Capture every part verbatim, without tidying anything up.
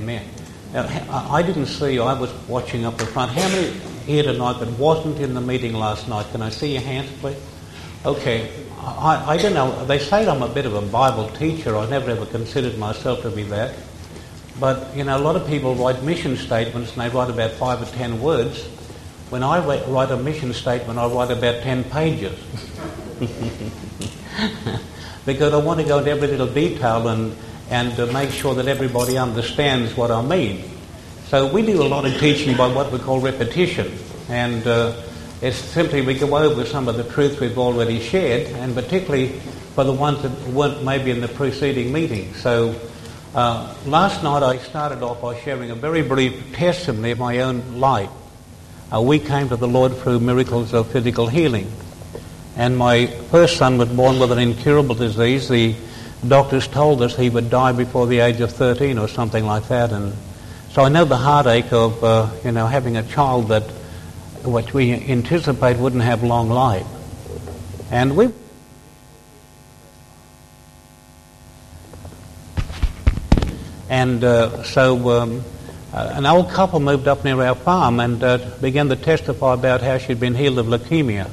Amen. Now, I didn't see you. I was watching up the front. How many here tonight that wasn't in the meeting last night? Can I see your hands, please? Okay. I, I don't know. They say I'm a bit of a Bible teacher. I never ever considered myself to be that. But, you know, a lot of people write mission statements and they write about five or ten words. When I write a mission statement, I write about ten pages. Because I want to go into every little detail and and to make sure that everybody understands what I mean. So we do a lot of teaching by what we call repetition, and uh, it's simply we go over some of the truth we've already shared, and particularly for the ones that weren't maybe in the preceding meeting. So uh, last night I started off by sharing a very brief testimony of my own life. Uh, we came to the Lord through miracles of physical healing, and my first son was born with an incurable disease. The doctors told us he would die before the age of thirteen or something like that, and so I know the heartache of uh, you know having a child that which we anticipate wouldn't have long life. And we and uh, so um, uh, an old couple moved up near our farm and uh, began to testify about how she'd been healed of leukemia.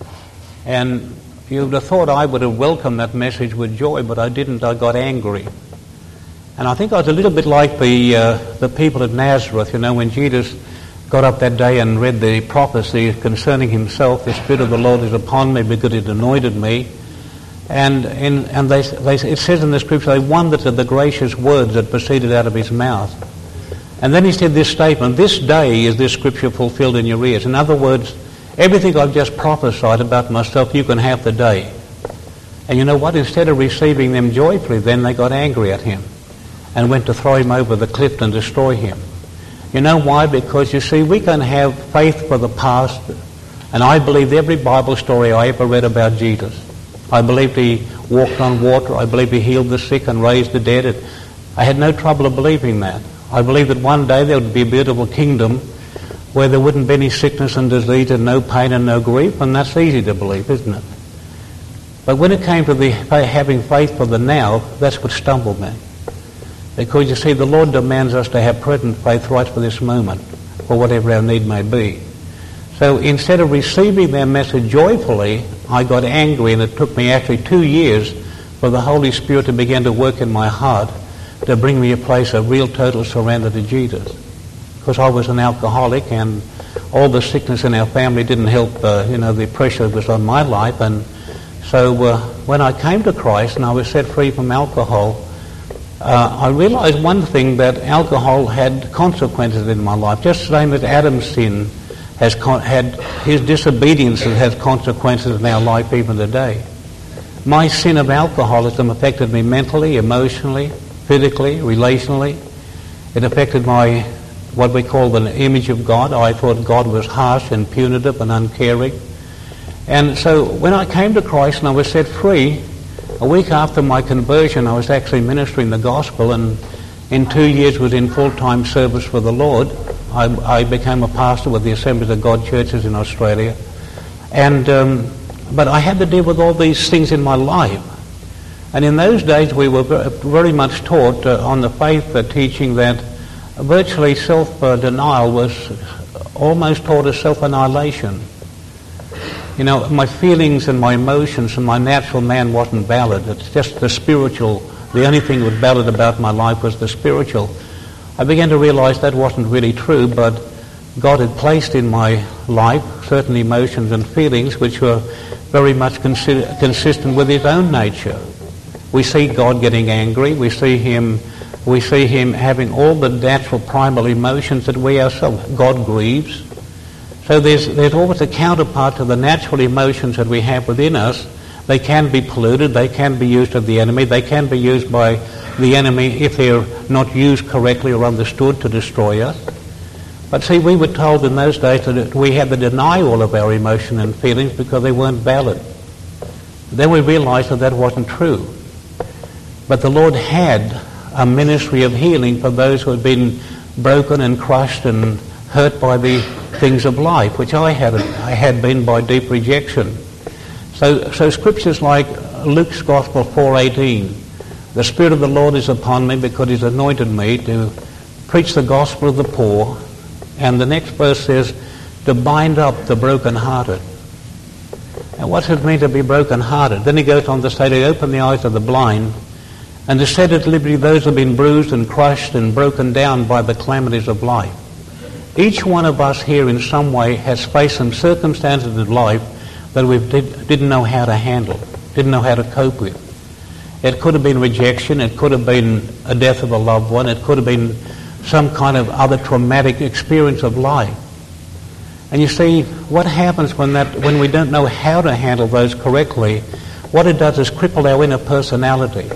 And you would have thought I would have welcomed that message with joy, but I didn't. I got angry. And I think I was a little bit like the uh, the people at Nazareth, you know, when Jesus got up that day and read the prophecy concerning himself, the Spirit of the Lord is upon me because it anointed me. And in, and they, they, it says in the Scripture, they wondered at the gracious words that proceeded out of his mouth. And then he said this statement, this day is this Scripture fulfilled in your ears. In other words, everything I've just prophesied about myself, you can have today. And you know what? Instead of receiving them joyfully, then they got angry at him and went to throw him over the cliff and destroy him. You know why? Because, you see, we can have faith for the past, and I believe every Bible story I ever read about Jesus. I believed he walked on water. I believe he healed the sick and raised the dead. It, I had no trouble of believing that. I believed that one day there would be a beautiful kingdom where there wouldn't be any sickness and disease and no pain and no grief, and that's easy to believe, isn't it? But when it came to the having faith for the now, that's what stumbled me. Because, you see, the Lord demands us to have present faith right for this moment, for whatever our need may be. So instead of receiving their message joyfully, I got angry, and it took me actually two years for the Holy Spirit to begin to work in my heart to bring me a place of real total surrender to Jesus. Because I was an alcoholic, and all the sickness in our family didn't help, uh, you know, the pressure that was on my life. And so uh, when I came to Christ and I was set free from alcohol, uh, I realized one thing, that alcohol had consequences in my life, just the same as Adam's sin has con- had, his disobedience has consequences in our life even today. My sin of alcoholism affected me mentally, emotionally, physically, relationally. It affected my what we call the image of God. I thought God was harsh and punitive and uncaring. And so when I came to Christ and I was set free, a week after my conversion, I was actually ministering the gospel, and in two years was in full-time service for the Lord. I, I became a pastor with the Assemblies of God churches in Australia. And um, but I had to deal with all these things in my life. And in those days we were very much taught uh, on the faith uh, teaching that virtually self-denial was almost taught as self-annihilation. You know, my feelings and my emotions and my natural man wasn't valid. It's just the spiritual. The only thing that was valid about my life was the spiritual. I began to realize that wasn't really true, but God had placed in my life certain emotions and feelings which were very much consider- consistent with his own nature. We see God getting angry. We see him we see him having all the natural primal emotions that we ourselves. God grieves. So there's there's always a counterpart to the natural emotions that we have within us. They can be polluted. They can be used of the enemy. They can be used by the enemy if they're not used correctly or understood to destroy us. But see, we were told in those days that we had to deny all of our emotion and feelings because they weren't valid. Then we realized that that wasn't true. But the Lord had a ministry of healing for those who had been broken and crushed and hurt by the things of life, which I had I had been by deep rejection. So, so scriptures like Luke's Gospel four eighteen, the Spirit of the Lord is upon me because he's anointed me to preach the gospel of the poor, and the next verse says, to bind up the brokenhearted. Now what does it mean to be brokenhearted? Then he goes on to say to open the eyes of the blind, and to set at liberty those who have been bruised and crushed and broken down by the calamities of life. Each one of us here in some way has faced some circumstances in life that we did, didn't know how to handle, didn't know how to cope with. It could have been rejection, it could have been a death of a loved one, it could have been some kind of other traumatic experience of life. And you see, what happens when that when we don't know how to handle those correctly, what it does is cripple our inner personality.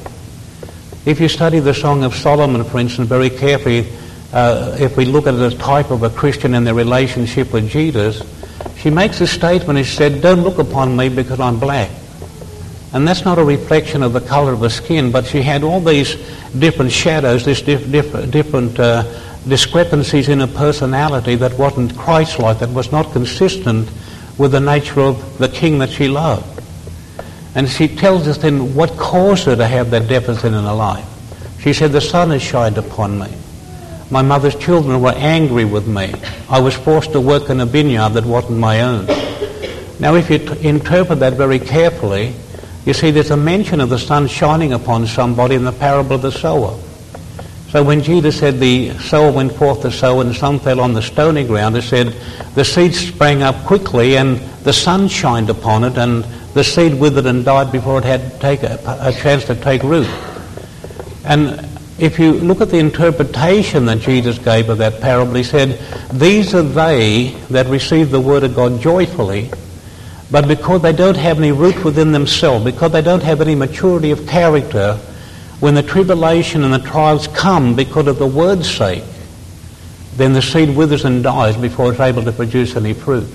If you study the Song of Solomon, for instance, very carefully, uh, if we look at the type of a Christian in their relationship with Jesus, she makes a statement, she said, don't look upon me because I'm black. And that's not a reflection of the color of her skin, but she had all these different shadows, these diff- diff- different uh, discrepancies in her personality that wasn't Christ-like, that was not consistent with the nature of the king that she loved. And she tells us then what caused her to have that deficit in her life. She said, the sun has shined upon me. My mother's children were angry with me. I was forced to work in a vineyard that wasn't my own. Now if you t- interpret that very carefully, you see there's a mention of the sun shining upon somebody in the parable of the sower. So when Jesus said the sower went forth to sow and some fell on the stony ground, it said the seed sprang up quickly and the sun shined upon it and the seed withered and died before it had take a, a chance to take root. And if you look at the interpretation that Jesus gave of that parable, he said, these are they that receive the word of God joyfully, but because they don't have any root within themselves, because they don't have any maturity of character, when the tribulation and the trials come because of the word's sake, then the seed withers and dies before it's able to produce any fruit.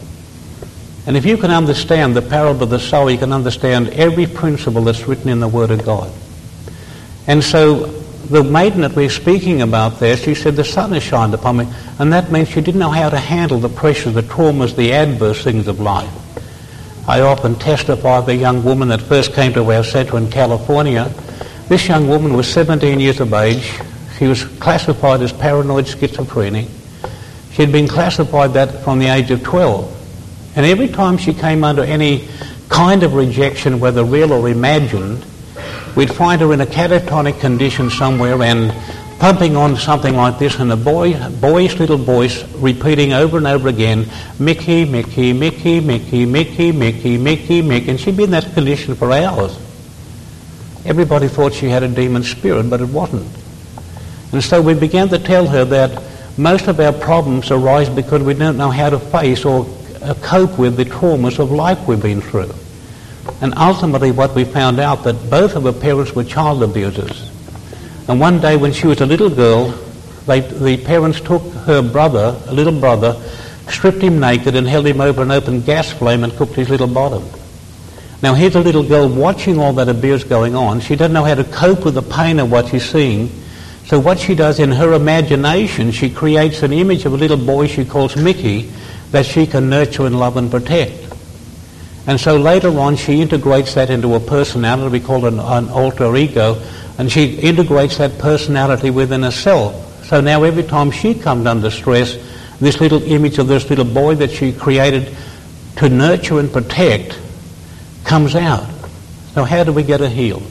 And if you can understand the parable of the sower, you can understand every principle that's written in the Word of God. And so the maiden that we're speaking about there, she said, the sun has shined upon me. And that means she didn't know how to handle the pressures, the traumas, the adverse things of life. I often testify of a young woman that first came to our center in California. This young woman was seventeen years of age. She was classified as paranoid schizophrenic. She had been classified that from the age of twelve. And every time she came under any kind of rejection, whether real or imagined, we'd find her in a catatonic condition somewhere and pumping on something like this in a boy, boyish little voice, repeating over and over again, Mickey, Mickey, Mickey, Mickey, Mickey, Mickey, Mickey, Mickey. And she'd be in that condition for hours. Everybody thought she had a demon spirit, but it wasn't. And so we began to tell her that most of our problems arise because we don't know how to face or uh, cope with the traumas of life we've been through. And ultimately what we found out that both of her parents were child abusers. And one day when she was a little girl, they, the parents took her brother, a little brother, stripped him naked and held him over an open gas flame and cooked his little bottom. Now here's a little girl watching all that abuse going on. She doesn't know how to cope with the pain of what she's seeing. So what she does in her imagination, she creates an image of a little boy she calls Mickey that she can nurture and love and protect. And so later on she integrates that into a personality we call an, an alter ego, and she integrates that personality within herself. So now every time she comes under stress, this little image of this little boy that she created to nurture and protect comes out. So how do we get her healed?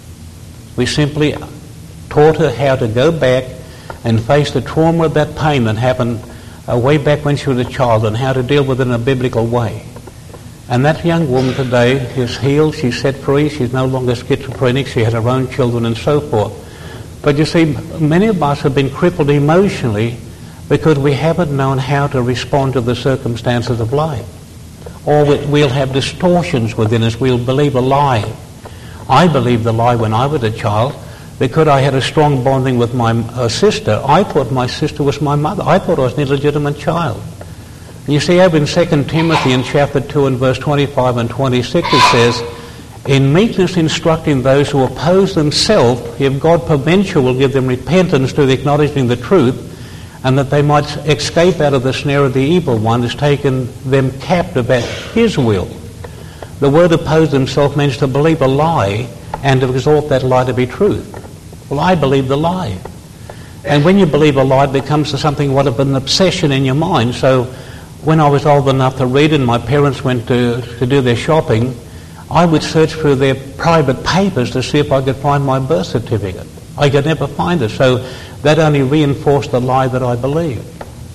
We simply taught her how to go back and face the trauma of that pain that happened uh, way back when she was a child and how to deal with it in a biblical way. And that young woman today is healed, she's set free, she's no longer schizophrenic, she has her own children and so forth. But you see, many of us have been crippled emotionally because we haven't known how to respond to the circumstances of life. Or we'll have distortions within us, we'll believe a lie. I believed the lie when I was a child because I had a strong bonding with my uh, sister. I thought my sister was my mother. I thought I was an illegitimate child. And you see, over in Second Timothy in chapter two and verse twenty-five and twenty-six it says, in meekness instructing those who oppose themselves, if God peradventure will give them repentance to the acknowledging the truth, and that they might escape out of the snare of the evil one, has taken them captive at his will. The word oppose themselves means to believe a lie and to exalt that lie to be truth. Well, I believe the lie. And when you believe a lie, it becomes something what of an obsession in your mind. So when I was old enough to read and my parents went to, to do their shopping, I would search through their private papers to see if I could find my birth certificate. I could never find it, so that only reinforced the lie that I believed.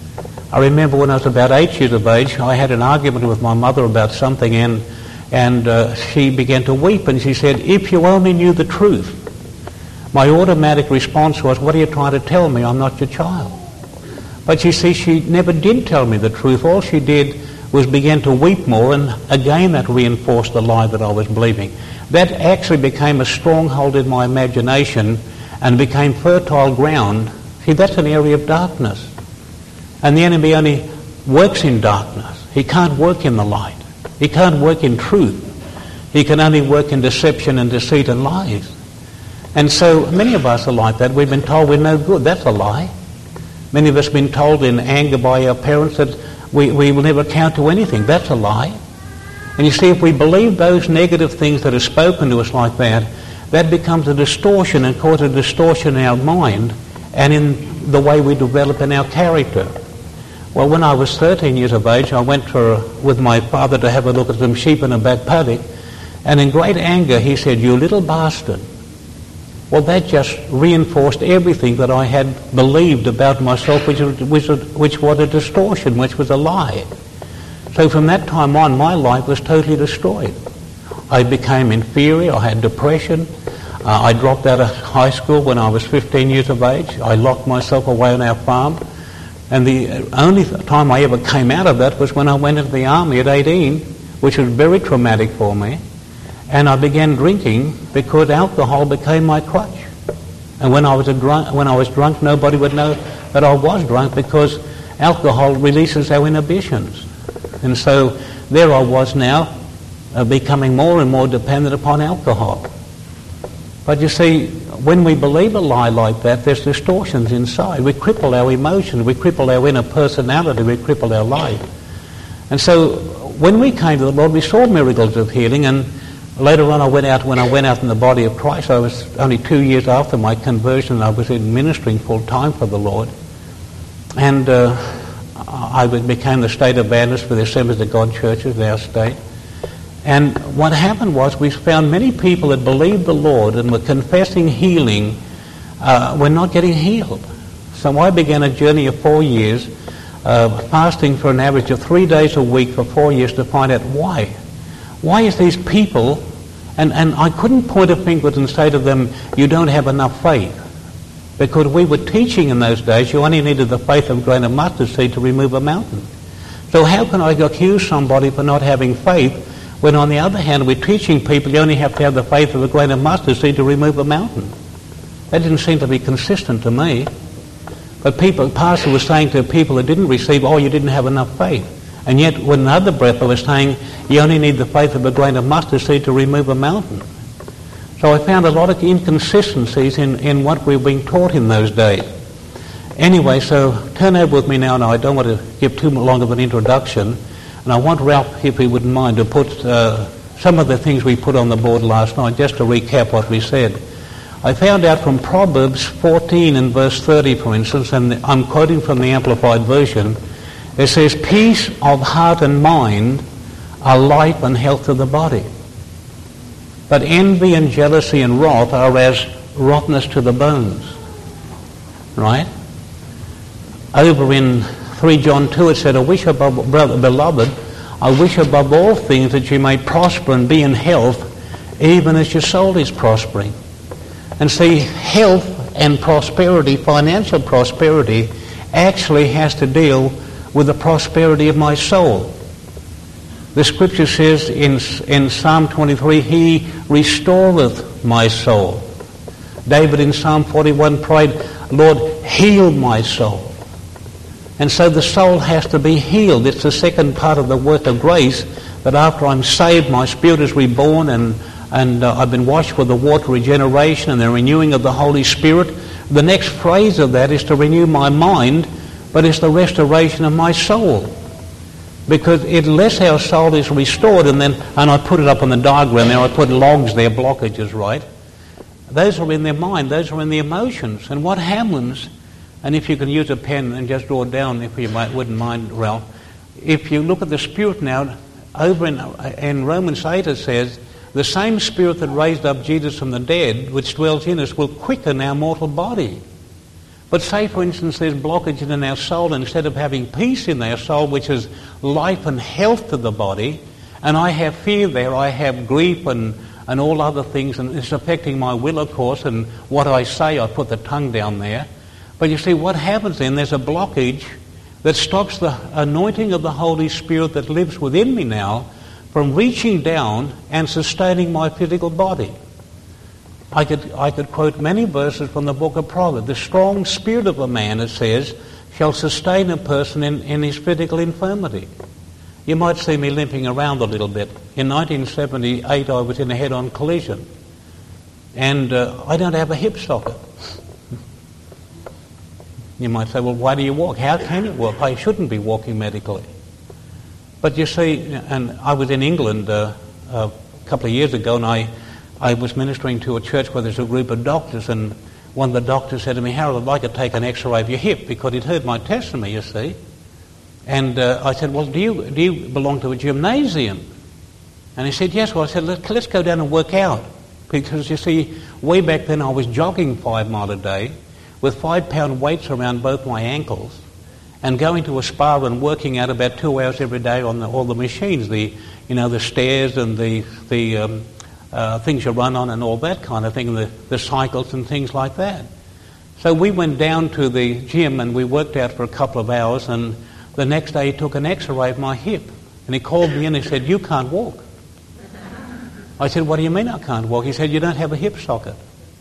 I remember when I was about eight years of age, I had an argument with my mother about something, and and uh, she began to weep, and she said, "If you only knew the truth." My automatic response was, "What are you trying to tell me? I'm not your child." But you see, she never did tell me the truth. All she did was begin to weep more, and again that reinforced the lie that I was believing. That actually became a stronghold in my imagination and became fertile ground. See, that's an area of darkness. And the enemy only works in darkness. He can't work in the light. He can't work in truth. He can only work in deception and deceit and lies. And so many of us are like that. We've been told we're no good. That's a lie. Many of us have been told in anger by our parents that we, we will never count to anything. That's a lie. And you see, if we believe those negative things that are spoken to us like that, that becomes a distortion and causes a distortion in our mind and in the way we develop in our character. Well, when I was thirteen years of age, I went for, with my father to have a look at some sheep in a back paddock, and in great anger he said, "You little bastard." Well, that just reinforced everything that I had believed about myself, which was, which, which was a distortion, which was a lie. So from that time on, my life was totally destroyed. I became inferior. I had depression. Uh, I dropped out of high school when I was fifteen years of age. I locked myself away on our farm. And the only time I ever came out of that was when I went into the army at eighteen, which was very traumatic for me. And I began drinking because alcohol became my crutch. And when I was a drunk, when I was drunk, nobody would know that I was drunk because alcohol releases our inhibitions. And so there I was now, uh, becoming more and more dependent upon alcohol. But you see, when we believe a lie like that, there's distortions inside. We cripple our emotions, we cripple our inner personality, we cripple our life. And so when we came to the Lord, we saw miracles of healing, and later on I went out, when I went out in the body of Christ, I was only two years after my conversion, and I was in ministering full time for the Lord. And uh, I became the state evangelist for the Assemblies of God churches in our state. And what happened was we found many people that believed the Lord and were confessing healing uh, were not getting healed. So I began a journey of four years, uh, fasting for an average of three days a week for four years to find out why. Why is these people, and, and I couldn't point a finger and say to them, "You don't have enough faith." Because we were teaching in those days, you only needed the faith of a grain of mustard seed to remove a mountain. So how can I accuse somebody for not having faith when on the other hand we're teaching people you only have to have the faith of a grain of mustard seed to remove a mountain? That didn't seem to be consistent to me. But people, the pastor was saying to people that didn't receive, "Oh, you didn't have enough faith." And yet with another breath I was saying, you only need the faith of a grain of mustard seed to remove a mountain. So I found a lot of inconsistencies in, in what we were being taught in those days. Anyway, so turn over with me now, and I don't want to give too long of an introduction. And I want Ralph, if he wouldn't mind, to put uh, some of the things we put on the board last night, just to recap what we said. I found out from Proverbs fourteen and verse thirty, for instance, and I'm quoting from the Amplified Version. It says, "Peace of heart and mind are life and health to the body. But envy and jealousy and wrath are as rottenness to the bones." Right? Over in three John two it said, "I wish above, brother, beloved, I wish above all things that you may prosper and be in health, even as your soul is prospering." And see, health and prosperity, financial prosperity, actually has to deal with the prosperity of my soul. The scripture says in, in Psalm twenty-three, "He restoreth my soul." David in Psalm forty-one prayed, "Lord, heal my soul." And so the soul has to be healed. It's the second part of the work of grace, that after I'm saved, my spirit is reborn, and, and uh, I've been washed with the water of regeneration and the renewing of the Holy Spirit. The next phrase of that is to renew my mind, but it's the restoration of my soul. Because unless our soul is restored, and then, and I put it up on the diagram there, I put logs there, blockages, right? Those are in their mind, those are in the emotions. And what happens And if you can use a pen and just draw down, if you might, wouldn't mind, Ralph. If you look at the Spirit now, over in, in Romans eight it says, the same Spirit that raised up Jesus from the dead, which dwells in us, will quicken our mortal body. But say, for instance, there's blockage in our soul, and instead of having peace in our soul, which is life and health to the body, and I have fear there, I have grief and, and all other things, and it's affecting my will, of course, and what I say, I put the tongue down there. But you see, what happens then, there's a blockage that stops the anointing of the Holy Spirit that lives within me now from reaching down and sustaining my physical body. I could, I could quote many verses from the book of Proverbs. The strong spirit of a man, it says, shall sustain a person in, in his physical infirmity. You might see me limping around a little bit. In nineteen seventy-eight, I was in a head-on collision. And uh, I don't have a hip socket. You might say, well, why do you walk? How can you walk? I shouldn't be walking medically. But you see, and I was in England uh, a couple of years ago, and I, I was ministering to a church where there's a group of doctors, and one of the doctors said to me, Harold, I'd like to take an x-ray of your hip, because he'd heard my testimony, you see. And uh, I said, well, do you, do you belong to a gymnasium? And he said, yes. Well, I said, Let, let's go down and work out. Because, you see, way back then I was jogging five miles a day, with five-pound weights around both my ankles, and going to a spa and working out about two hours every day on the, all the machines, the you know the stairs and the the um, uh, things you run on and all that kind of thing, and the, the cycles and things like that. So we went down to the gym and we worked out for a couple of hours, and the next day he took an x-ray of my hip, and he called me in and he said, you can't walk. I said, what do you mean I can't walk? He said, you don't have a hip socket.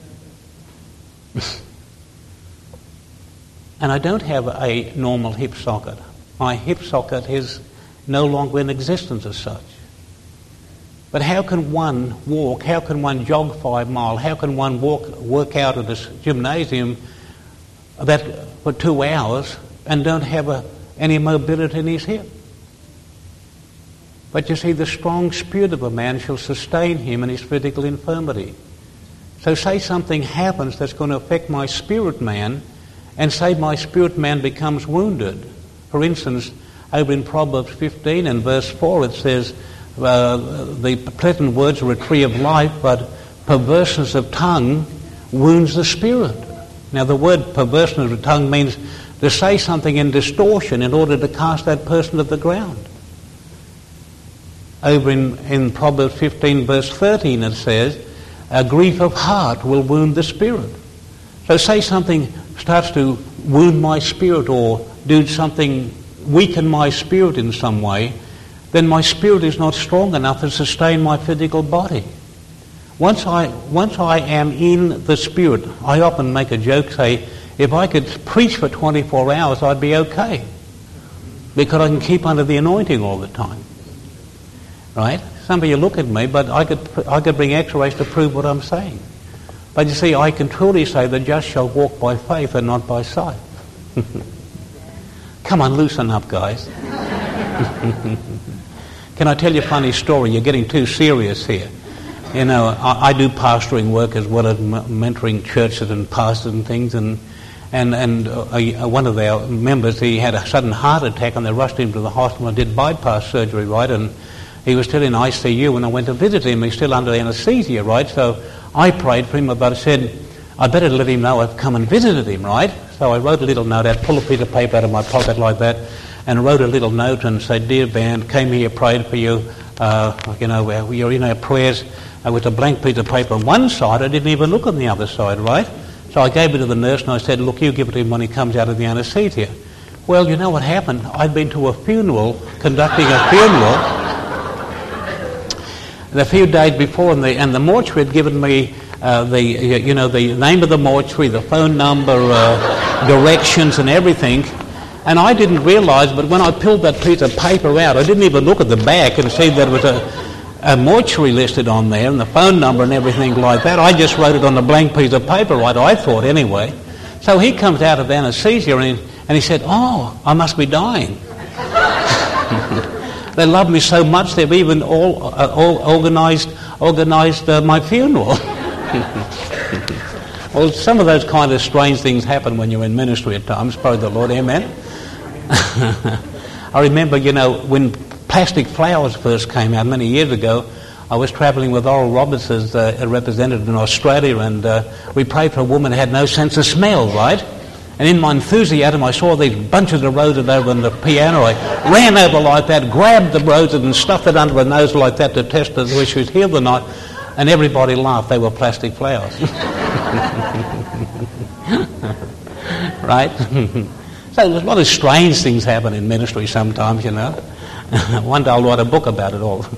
And I don't have a normal hip socket. My hip socket is no longer in existence as such. But how can one walk, how can one jog five miles, how can one walk, work out at this gymnasium that for two hours and don't have a, any mobility in his hip? But you see, the strong spirit of a man shall sustain him in his physical infirmity. So say something happens that's going to affect my spirit man, and say my spirit man becomes wounded. For instance, over in Proverbs fifteen and verse four it says, uh, the pleasant words are a tree of life, but perverseness of tongue wounds the spirit. Now the word perverseness of tongue means to say something in distortion in order to cast that person to the ground. Over in, in Proverbs fifteen verse thirteen it says, a grief of heart will wound the spirit. So say something starts to wound my spirit or do something, weaken my spirit in some way, then my spirit is not strong enough to sustain my physical body. Once I, once I am in the spirit, I often make a joke, say, if I could preach for twenty-four hours, I'd be okay. Because I can keep under the anointing all the time. Right? Some of you look at me, but I could, I could bring x-rays to prove what I'm saying. But you see, I can truly say the just shall walk by faith and not by sight. Come on, loosen up, guys. Can I tell you a funny story? You're getting too serious here. You know, I, I do pastoring work as well as m- mentoring churches and pastors and things, and and and uh, uh, one of our members, he had a sudden heart attack, and they rushed him to the hospital and did bypass surgery, right? And he was still in I C U when I went to visit him. He's still under anesthesia, right? So I prayed for him, but I said, I better let him know I've come and visited him, right? So I wrote a little note out, pulled a piece of paper out of my pocket like that, and wrote a little note and said, dear band, came here, prayed for you, uh, you know, you're in our prayers, uh, with a blank piece of paper on one side. I didn't even look on the other side, right? So I gave it to the nurse and I said, look, you give it to him when he comes out of the anesthesia. Well, you know what happened? I'd been to a funeral, conducting a funeral, and a few days before, and the, and the mortuary had given me uh, the, you know, the name of the mortuary, the phone number, uh, directions and everything. And I didn't realise, but when I peeled that piece of paper out, I didn't even look at the back and see that there was a, a mortuary listed on there and the phone number and everything like that. I just wrote it on a blank piece of paper, right, I thought anyway. So he comes out of anaesthesia and he, and he said, oh, I must be dying. They love me so much they've even all, uh, all organised organised uh, my funeral. Well, some of those kind of strange things happen when you're in ministry at times. Praise the Lord, amen. I remember, you know, when plastic flowers first came out many years ago, I was travelling with Oral Roberts as uh, a representative in Australia, and uh, we prayed for a woman who had no sense of smell, right? And in my enthusiasm, I saw these bunches of roses over on the piano. I ran over like that, grabbed the roses and stuffed it under her nose like that to test whether she was healed or not. And everybody laughed. They were plastic flowers. Right? So there's a lot of strange things happen in ministry sometimes, you know. One day I'll write a book about it all.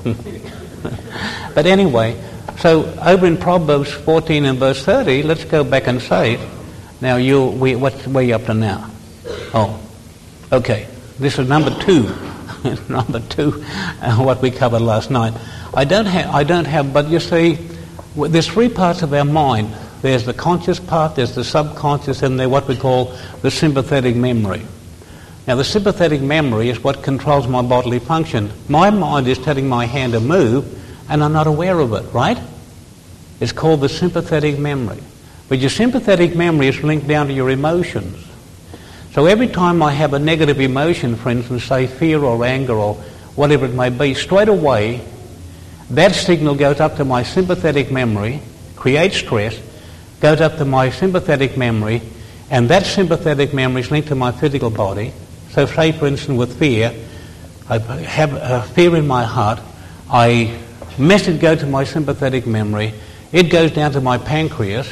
But anyway, so over in Proverbs fourteen and verse thirty, let's go back and say, now you, we, what, where are you up to now? Oh, okay. This is number two. number two, uh, what we covered last night. I don't have, I don't have, but you see, there's three parts of our mind. There's the conscious part, there's the subconscious, and there's what we call the sympathetic memory. Now, the sympathetic memory is what controls my bodily function. My mind is telling my hand to move, and I'm not aware of it, right? It's called the sympathetic memory. But your sympathetic memory is linked down to your emotions. So every time I have a negative emotion, for instance, say fear or anger or whatever it may be, straight away, that signal goes up to my sympathetic memory, creates stress, goes up to my sympathetic memory, and that sympathetic memory is linked to my physical body. So say, for instance, with fear, I have a fear in my heart, I message go to my sympathetic memory, it goes down to my pancreas,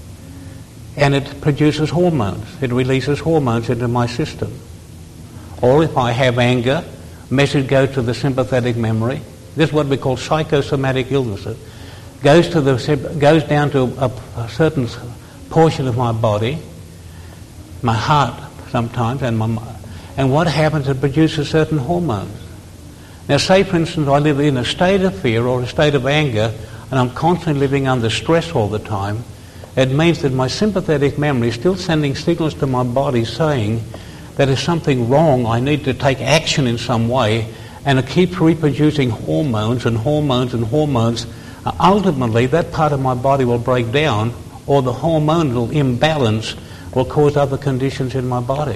and it produces hormones. It releases hormones into my system. Or if I have anger, message goes to the sympathetic memory. This is what we call psychosomatic illnesses. Goes to the goes down to a, a certain portion of my body, my heart sometimes, and my and what happens? It produces certain hormones. Now, say for instance, I live in a state of fear or a state of anger, and I'm constantly living under stress all the time. It means that my sympathetic memory is still sending signals to my body saying that there's something wrong, I need to take action in some way, and it keeps reproducing hormones and hormones and hormones. Uh, ultimately, that part of my body will break down, or the hormonal imbalance will cause other conditions in my body.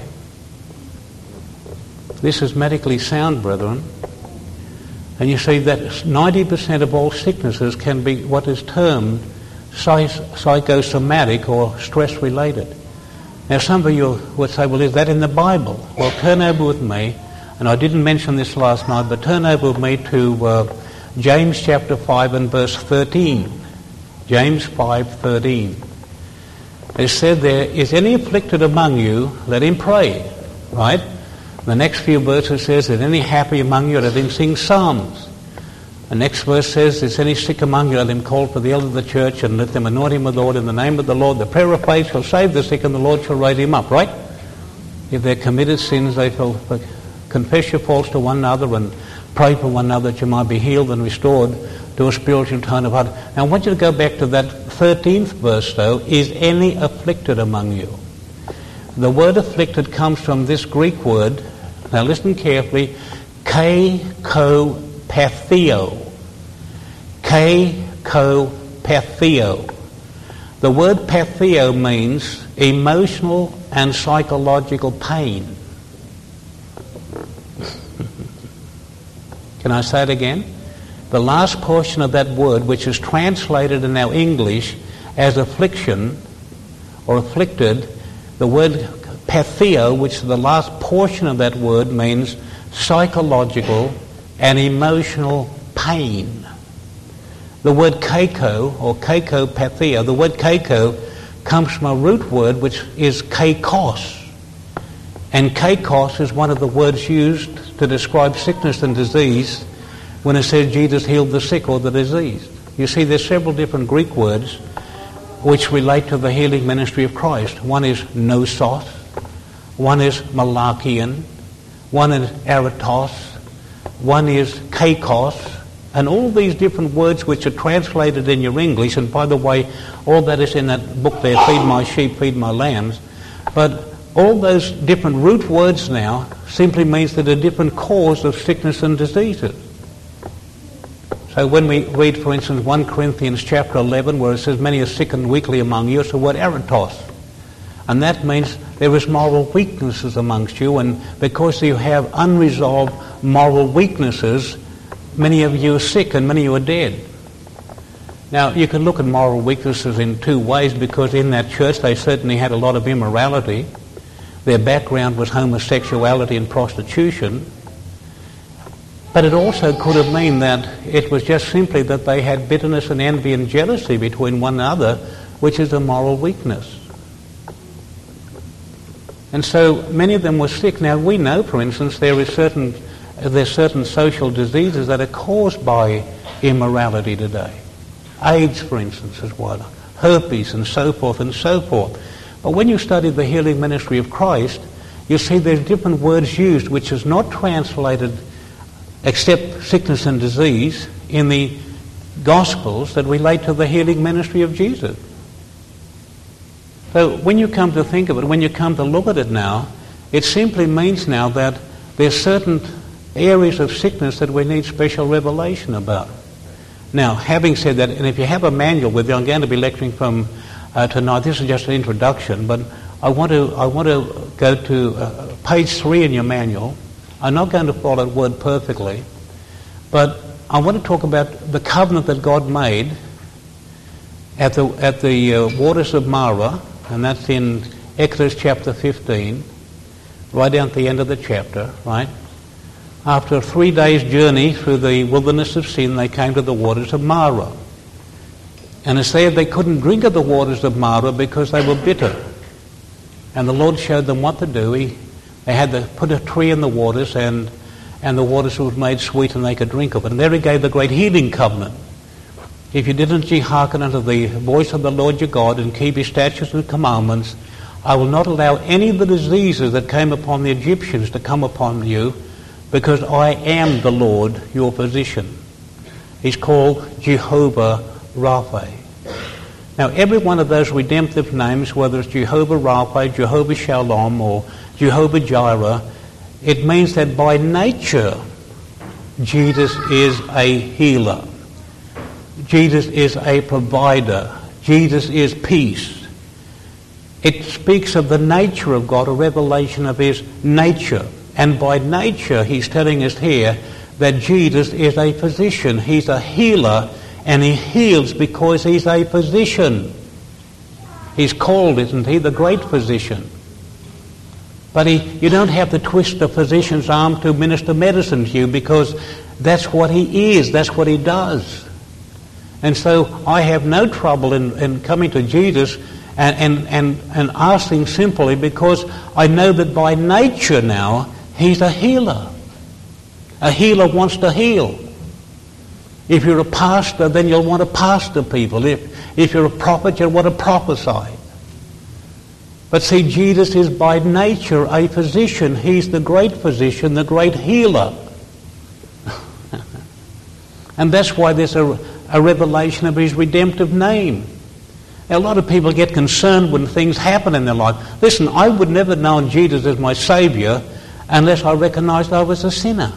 This is medically sound, brethren. And you see that ninety percent of all sicknesses can be what is termed psychosomatic or stress-related. Now, some of you would say, well, is that in the Bible? Well, turn over with me, and I didn't mention this last night, but turn over with me to uh, James chapter five and verse thirteen. James five thirteen. It said there, is any afflicted among you, let him pray. Right? The next few verses says, is any happy among you, let him sing psalms. The next verse says, is any sick among you, let him call for the elder of the church and let them anoint him with the Lord in the name of the Lord. The prayer of faith shall save the sick and the Lord shall raise him up, right? If they're committed sins, they shall confess your faults to one another and pray for one another that you might be healed and restored to a spiritual tone of heart. Now I want you to go back to that thirteenth verse though, is any afflicted among you. The word afflicted comes from this Greek word, now listen carefully, kaikopatheo. Kaikopatheo. The word patheo means emotional and psychological pain. Can I say it again? The last portion of that word, which is translated in our English as affliction or afflicted, the word patheo, which is the last portion of that word, means psychological and emotional pain. The word keiko or kaikopatheo, the word keiko comes from a root word which is kaikos. And kaikos is one of the words used to describe sickness and disease when it says Jesus healed the sick or the diseased. You see, there's several different Greek words which relate to the healing ministry of Christ. One is nosos, one is malachian, one is eratos, one is kaikos, and all these different words which are translated in your English, and by the way, all that is in that book there, Feed My Sheep, Feed My Lambs, but all those different root words now simply means that a different cause of sickness and diseases. So when we read, for instance, First Corinthians chapter eleven, where it says, many are sick and weakly among you, it's the word eratos. And that means there is moral weaknesses amongst you, and because you have unresolved moral weaknesses, many of you are sick and many of you are dead. Now, you can look at moral weaknesses in two ways, because in that church they certainly had a lot of immorality. Their background was homosexuality and prostitution. But it also could have meant that it was just simply that they had bitterness and envy and jealousy between one another, which is a moral weakness. And so many of them were sick. Now, we know, for instance, there is certain there's certain social diseases that are caused by immorality today. AIDS, for instance, is one. Herpes and so forth and so forth. But when you study the healing ministry of Christ, you see there's different words used which is not translated except sickness and disease in the Gospels that relate to the healing ministry of Jesus. So when you come to think of it, when you come to look at it now, it simply means now that there's certain areas of sickness that we need special revelation about. Now, having said that, and if you have a manual with you, I'm going to be lecturing from uh, tonight. This is just an introduction, but I want to I want to go to uh, page three in your manual. I'm not going to follow the word perfectly, but I want to talk about the covenant that God made at the at the uh, waters of Marah, and that's in Exodus chapter fifteen, right down at the end of the chapter, right? After a three days journey through the wilderness of sin, they came to the waters of Marah. And it said they couldn't drink of the waters of Marah because they were bitter. And the Lord showed them what to do. He, they had to put a tree in the waters, and, and the waters were made sweet and they could drink of it. And there he gave the great healing covenant. If you diligently hearken unto the voice of the Lord your God and keep his statutes and commandments, I will not allow any of the diseases that came upon the Egyptians to come upon you, because I am the Lord, your physician. He's called Jehovah Rapha. Now, every one of those redemptive names, whether it's Jehovah Rapha, Jehovah Shalom, or Jehovah Jireh, it means that by nature, Jesus is a healer. Jesus is a provider. Jesus is peace. It speaks of the nature of God, a revelation of his nature. And by nature, he's telling us here that Jesus is a physician. He's a healer, and he heals because he's a physician. He's called, isn't he, the great physician. But he, you don't have to twist the physician's arm to administer medicine to you, because that's what he is, that's what he does. And so I have no trouble in, in coming to Jesus and, and, and, and asking simply because I know that by nature now, he's a healer. A healer wants to heal. If you're a pastor, then you'll want to pastor people. If, if you're a prophet, you'll want to prophesy. But see, Jesus is by nature a physician. He's the great physician, the great healer. And that's why there's a, a revelation of his redemptive name. Now, a lot of people get concerned when things happen in their life. Listen, I would never have known Jesus as my Saviour unless I recognized I was a sinner.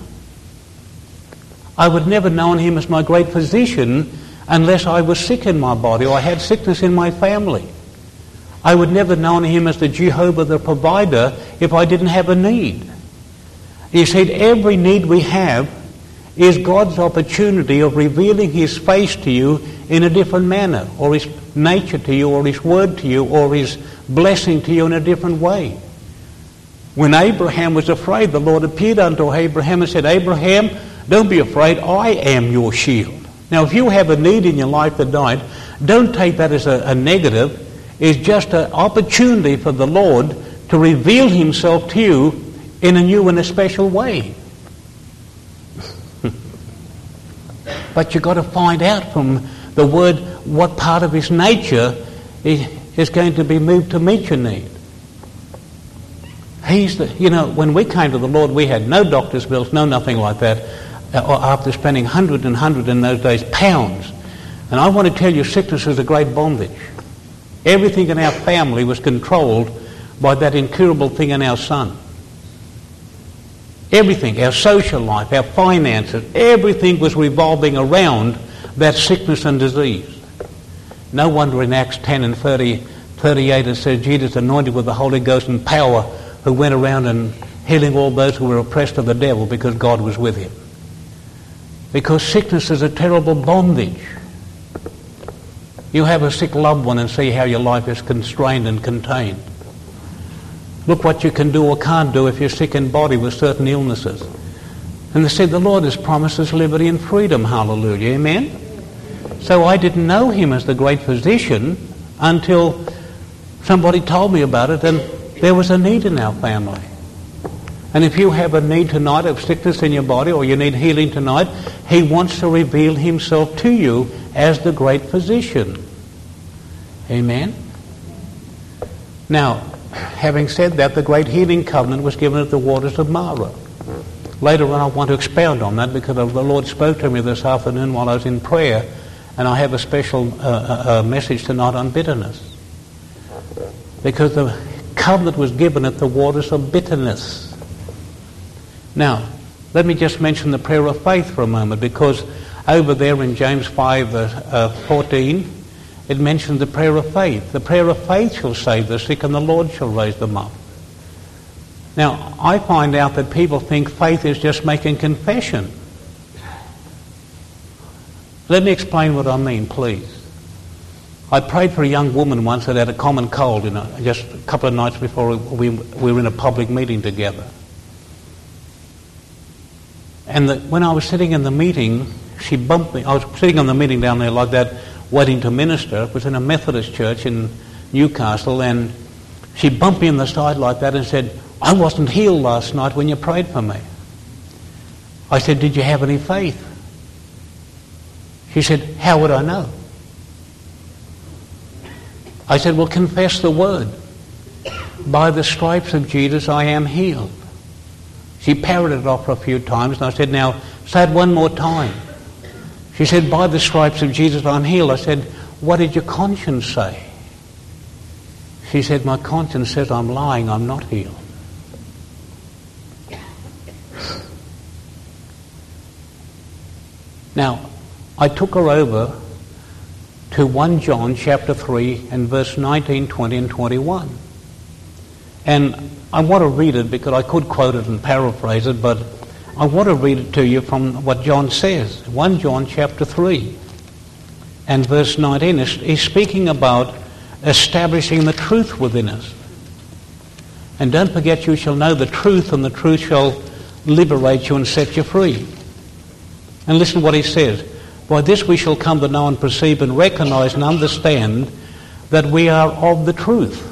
I would never have known him as my great physician unless I was sick in my body or I had sickness in my family. I would never have known him as the Jehovah the provider if I didn't have a need. You see, every need we have is God's opportunity of revealing his face to you in a different manner, or his nature to you, or his word to you, or his blessing to you in a different way. When Abraham was afraid, the Lord appeared unto Abraham and said, Abraham, don't be afraid, I am your shield. Now, if you have a need in your life tonight, don't take that as a, a negative. It's just an opportunity for the Lord to reveal himself to you in a new and a special way. But you've got to find out from the Word what part of his nature is, is going to be moved to meet your need. He's the, you know, when we came to the Lord, we had no doctor's bills, no nothing like that, uh, after spending hundreds and hundreds in those days, pounds. And I want to tell you, sickness is a great bondage. Everything in our family was controlled by that incurable thing in our son. Everything, our social life, our finances, everything was revolving around that sickness and disease. No wonder in Acts ten and thirty, thirty-eight it says Jesus anointed with the Holy Ghost and power, who went around and healing all those who were oppressed of the devil, because God was with him. Because sickness is a terrible bondage. You have a sick loved one and see how your life is constrained and contained. Look what you can do or can't do if you're sick in body with certain illnesses. And they said the Lord has promised us liberty and freedom. Hallelujah. Amen? So I didn't know him as the great physician until somebody told me about it, and there was a need in our family. And if you have a need tonight of sickness in your body, or you need healing tonight, he wants to reveal himself to you as the great physician. Amen? Now, having said that, the great healing covenant was given at the waters of Marah. Later on I want to expound on that, because the Lord spoke to me this afternoon while I was in prayer, and I have a special uh, uh, message tonight on bitterness. Because the covenant was given at the waters of bitterness. Now, let me just mention the prayer of faith for a moment, because over there in James five, uh, fourteen, it mentions the prayer of faith. The prayer of faith shall save the sick, and the Lord shall raise them up. Now, I find out that people think faith is just making confession. Let me explain what I mean, please. I prayed for a young woman once that had a common cold, you know, just a couple of nights before we, we were in a public meeting together. And the, when I was sitting in the meeting, she bumped me. I was sitting in the meeting down there like that, waiting to minister. It was in a Methodist church in Newcastle, and she bumped me in the side like that and said, "I wasn't healed last night when you prayed for me." I said, "Did you have any faith?" She said, "How would I know?" I said, "Well, confess the word. By the stripes of Jesus I am healed." She parroted it off for a few times, and I said, "Now, say it one more time." She said, "By the stripes of Jesus I'm healed." I said, "What did your conscience say?" She said, "My conscience says I'm lying, I'm not healed." Now, I took her over to First John chapter three and verse nineteen, twenty and twenty-one. And I want to read it because I could quote it and paraphrase it, but I want to read it to you from what John says. First John chapter three and verse nineteen. He's speaking about establishing the truth within us. And don't forget, you shall know the truth, and the truth shall liberate you and set you free. And listen what he says. By this we shall come to know and perceive and recognize and understand that we are of the truth,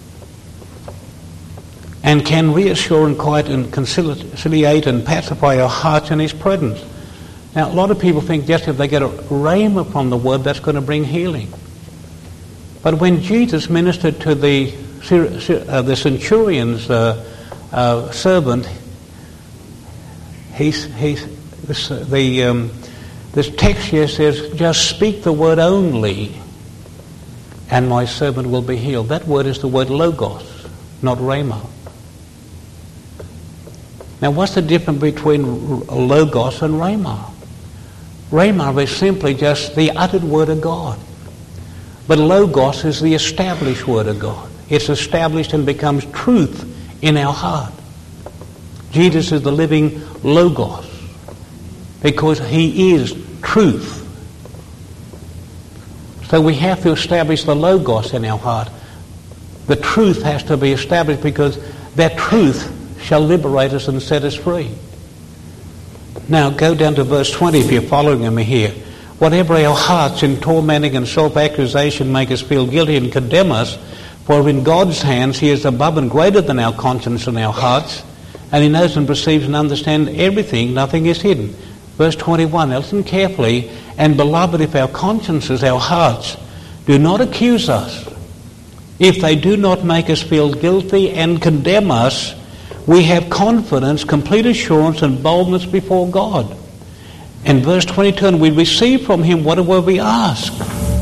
and can reassure and quiet and conciliate and pacify our hearts in his presence. Now, a lot of people think just if they get a rhema from the word, that's going to bring healing. But when Jesus ministered to the uh, the centurion's uh, uh, servant, he's, he's, this, uh, the, um, this text here says, "Just speak the word only, and my servant will be healed." That word is the word logos, not rhema. Now, what's the difference between logos and rhema? Rhema is simply just the uttered word of God. But logos is the established word of God. It's established and becomes truth in our heart. Jesus is the living logos because he is truth. So we have to establish the logos in our heart. The truth has to be established because that truth shall liberate us and set us free. Now go down to verse twenty if you're following me here. Whatever our hearts in tormenting and self-accusation make us feel guilty and condemn us, for in God's hands he is above and greater than our conscience and our hearts, and he knows and perceives and understands everything, nothing is hidden. Verse twenty-one, now listen carefully. And beloved, if our consciences, our hearts, do not accuse us, if they do not make us feel guilty and condemn us, we have confidence, complete assurance and boldness before God. And verse twenty-two, and we receive from him whatever we ask.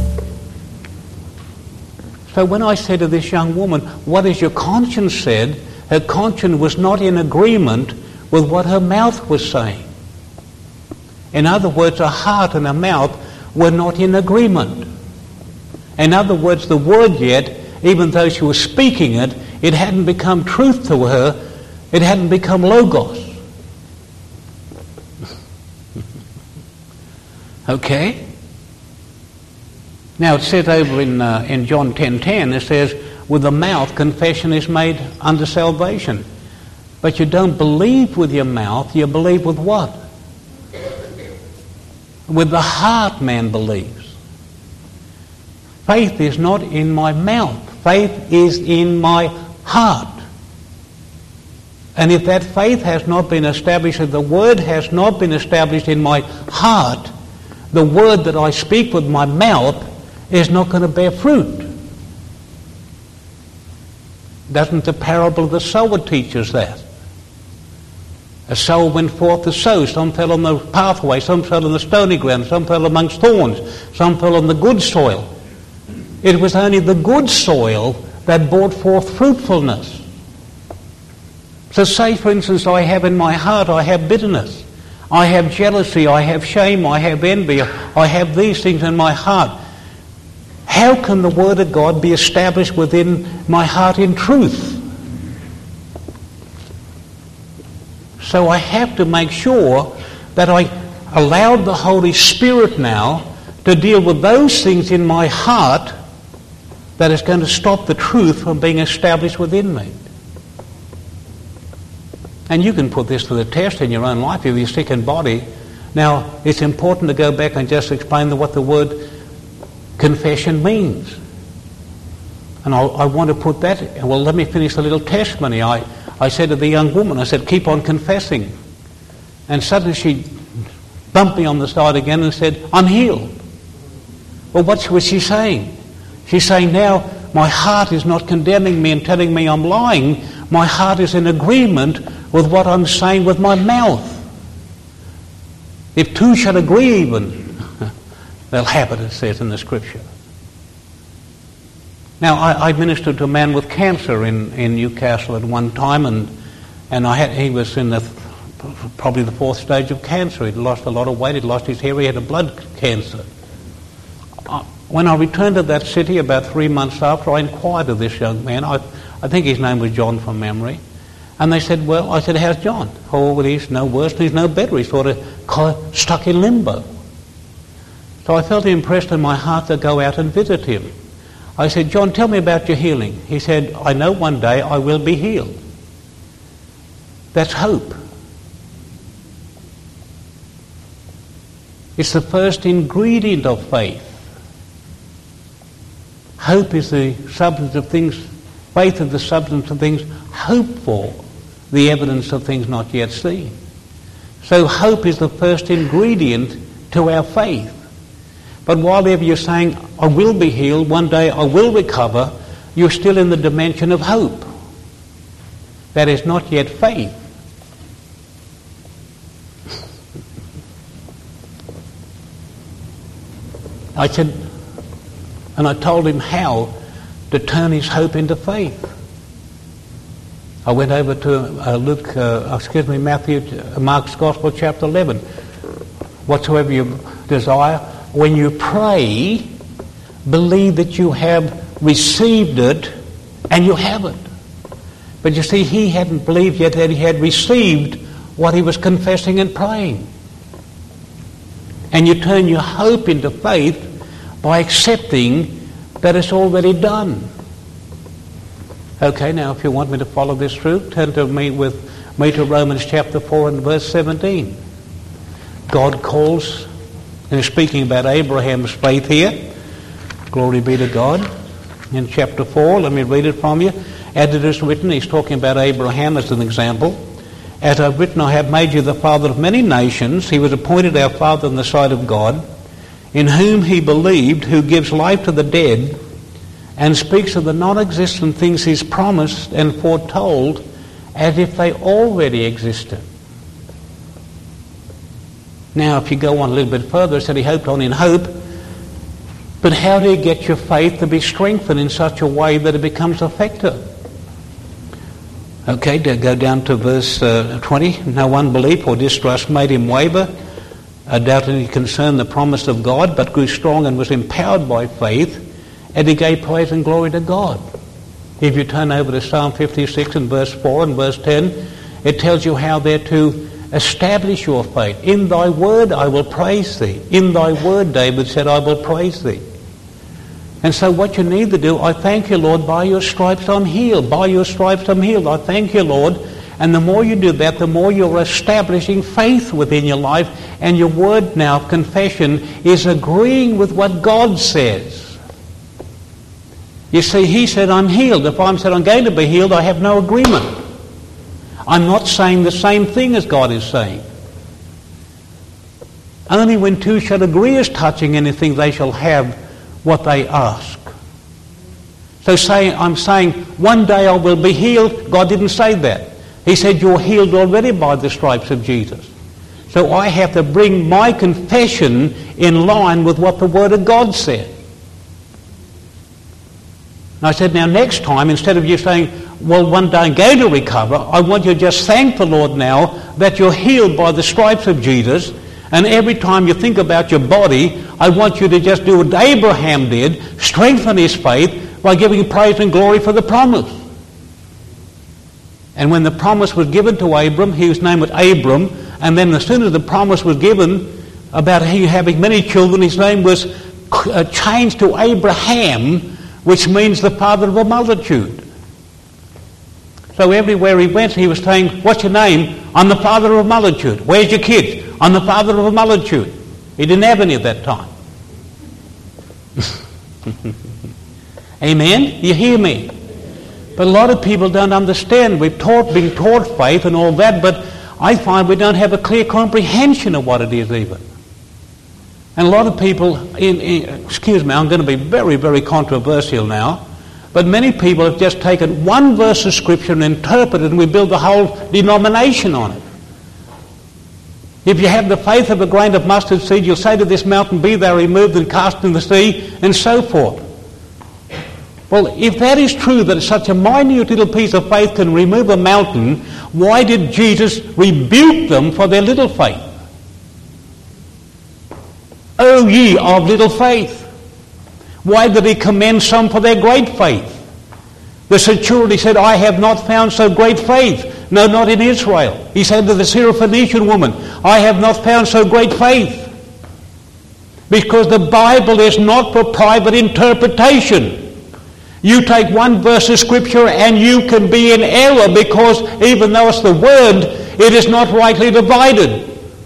So when I said to this young woman, what has your conscience said? Her conscience was not in agreement with what her mouth was saying. In other words, her heart and her mouth were not in agreement. In other words, the word yet, even though she was speaking it, it hadn't become truth to her. It hadn't become logos. Okay? Now it says over in uh, in John ten ten, it says, with the mouth confession is made unto salvation. But you don't believe with your mouth, you believe with what? With the heart man believes. Faith is not in my mouth. Faith is in my heart. And if that faith has not been established, if the word has not been established in my heart, the word that I speak with my mouth is not going to bear fruit. Doesn't the parable of the sower teach us that? A sower went forth to sow. Some fell on the pathway, some fell on the stony ground, some fell amongst thorns, some fell on the good soil. It was only the good soil that brought forth fruitfulness. So say, for instance, I have in my heart, I have bitterness, I have jealousy, I have shame, I have envy, I have these things in my heart. How can the Word of God be established within my heart in truth? So I have to make sure that I allowed the Holy Spirit now to deal with those things in my heart that is going to stop the truth from being established within me. And you can put this to the test in your own life if you're sick in body. Now, it's important to go back and just explain what the word confession means. And I, I want to put that, well, let me finish the little testimony. I, I said to the young woman, I said, keep on confessing. And suddenly she bumped me on the side again and said, I'm healed. Well, what was she saying? She's saying now, my heart is not condemning me and telling me I'm lying. My heart is in agreement with what I'm saying with my mouth. If two shall agree even, they'll have it, it says in the scripture. Now, I, I ministered to a man with cancer in, in Newcastle at one time, and and I had he was in the probably the fourth stage of cancer. He'd lost a lot of weight, he'd lost his hair, he had a blood cancer. Uh, when I returned to that city about three months after, I inquired of this young man. I, I think his name was John from memory. And they said, well, I said, how's John? Oh, well, he's no worse and he's no better. He's sort of stuck in limbo. So I felt impressed in my heart to go out and visit him. I said, John, tell me about your healing. He said, I know one day I will be healed. That's hope. It's the first ingredient of faith. Hope is the substance of things, faith is the substance of things hoped for, the evidence of things not yet seen. So hope is the first ingredient to our faith. But while ever you're saying, I will be healed, one day I will recover, you're still in the dimension of hope. That is not yet faith. I said, and I told him how to turn his hope into faith. I went over to uh, Luke, uh, excuse me, Matthew, uh, Mark's Gospel, chapter eleven. Whatsoever you desire, when you pray, believe that you have received it, and you have it. But you see, he hadn't believed yet that he had received what he was confessing and praying. And you turn your hope into faith by accepting that it's already done. Okay, now if you want me to follow this through, turn to me with me to Romans chapter four and verse seventeen. God calls, and he's speaking about Abraham's faith here. Glory be to God. In chapter four, let me read it from you. As it is written, he's talking about Abraham as an example. As I've written, I have made you the father of many nations. He was appointed our father in the sight of God, in whom he believed, who gives life to the dead, and speaks of the non-existent things he's promised and foretold as if they already existed. Now, if you go on a little bit further, it said he hoped on in hope. But how do you get your faith to be strengthened in such a way that it becomes effective? Okay, to go down to verse uh, twenty. No unbelief or distrust made him waver, uh, doubting concerning the promise of God, but grew strong and was empowered by faith, and he gave praise and glory to God. If you turn over to Psalm fifty-six and verse four and verse ten, it tells you how they're to establish your faith. In thy word I will praise thee. In thy word, David said, I will praise thee. And so what you need to do, I thank you, Lord, by your stripes I'm healed. By your stripes I'm healed. I thank you, Lord. And the more you do that, the more you're establishing faith within your life, and your word now, confession, is agreeing with what God says. You see, he said, I'm healed. If I'm said I'm going to be healed, I have no agreement. I'm not saying the same thing as God is saying. Only when two shall agree as touching anything, they shall have what they ask. So say, I'm saying, one day I will be healed. God didn't say that. He said, you're healed already by the stripes of Jesus. So I have to bring my confession in line with what the Word of God said. And I said, now next time, instead of you saying, well, one day I'm going to recover, I want you to just thank the Lord now that you're healed by the stripes of Jesus. And every time you think about your body, I want you to just do what Abraham did, strengthen his faith by giving praise and glory for the promise. And when the promise was given to Abram, he was named Abram, and then as soon as the promise was given about he having many children, his name was changed to Abraham, which means the father of a multitude. So everywhere he went, he was saying, what's your name? I'm the father of a multitude. Where's your kids? I'm the father of a multitude. He didn't have any at that time. Amen? You hear me? But a lot of people don't understand. We've taught, been taught faith and all that, but I find we don't have a clear comprehension of what it is even. And a lot of people, in, in, excuse me, I'm going to be very, very controversial now, but many people have just taken one verse of Scripture and interpreted it, and we build the whole denomination on it. If you have the faith of a grain of mustard seed, you'll say to this mountain, be thou removed and cast in the sea, and so forth. Well, if that is true, that such a minute little piece of faith can remove a mountain, why did Jesus rebuke them for their little faith? O ye of little faith. Why did he commend some for their great faith? The centurion said, I have not found so great faith. No, not in Israel. He said to the Syrophoenician woman, I have not found so great faith. Because the Bible is not for private interpretation. You take one verse of Scripture and you can be in error, because even though it's the Word, it is not rightly divided.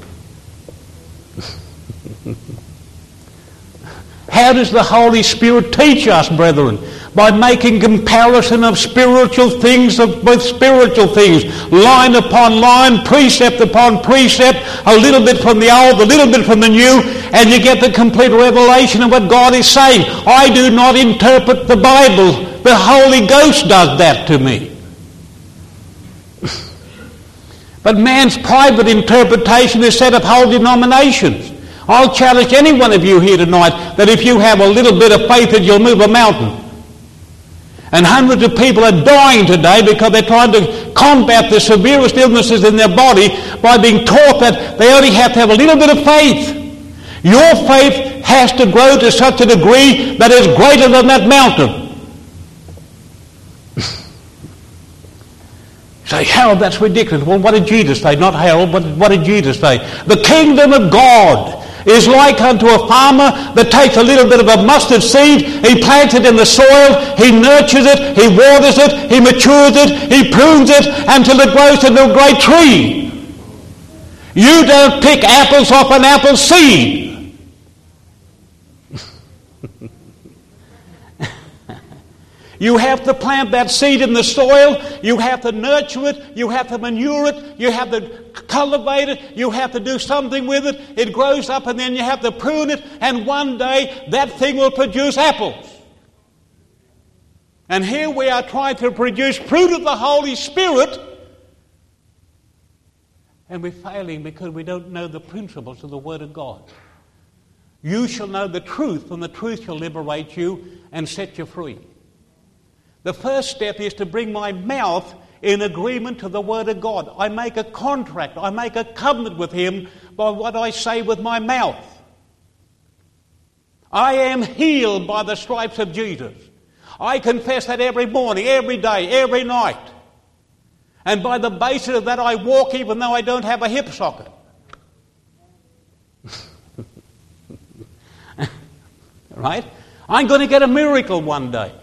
How does the Holy Spirit teach us, brethren? By making comparison of spiritual things with spiritual things. Line upon line, precept upon precept, a little bit from the old, a little bit from the new, and you get the complete revelation of what God is saying. I do not interpret the Bible. The Holy Ghost does that to me. But man's private interpretation has set up whole denominations. I'll challenge any one of you here tonight that if you have a little bit of faith that you'll move a mountain. And hundreds of people are dying today because they're trying to combat the severest illnesses in their body by being taught that they only have to have a little bit of faith. Your faith has to grow to such a degree that it's greater than that mountain. Say, Harold, that's ridiculous. Well, what did Jesus say? Not Harold, but what did Jesus say? The kingdom of God is like unto a farmer that takes a little bit of a mustard seed, he plants it in the soil, he nurtures it, he waters it, he matures it, he prunes it until it grows into a great tree. You don't pick apples off an apple seed. You have to plant that seed in the soil, you have to nurture it, you have to manure it, you have to cultivate it, you have to do something with it, it grows up, and then you have to prune it, and one day that thing will produce apples. And here we are trying to produce fruit of the Holy Spirit, and we're failing because we don't know the principles of the Word of God. You shall know the truth, and the truth shall liberate you and set you free. The first step is to bring my mouth in agreement to the Word of God. I make a contract. I make a covenant with Him by what I say with my mouth. I am healed by the stripes of Jesus. I confess that every morning, every day, every night. And by the basis of that, I walk even though I don't have a hip socket. Right? I'm going to get a miracle one day.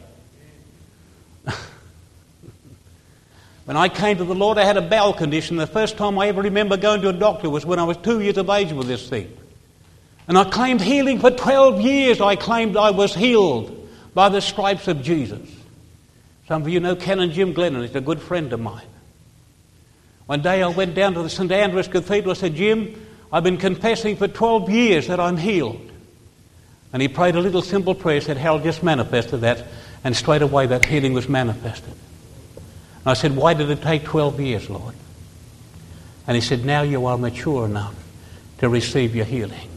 When I came to the Lord, I had a bowel condition. The first time I ever remember going to a doctor was when I was two years of age with this thing. And I claimed healing for twelve years. I claimed I was healed by the stripes of Jesus. Some of you know Canon Jim Glennon. He's a good friend of mine. One day I went down to the Saint Andrew's Cathedral. I said, Jim, I've been confessing for twelve years that I'm healed. And he prayed a little simple prayer. He said, Harold, just manifested that. And straight away that healing was manifested. And I said, why did it take twelve years, Lord? And he said, now you are mature enough to receive your healing.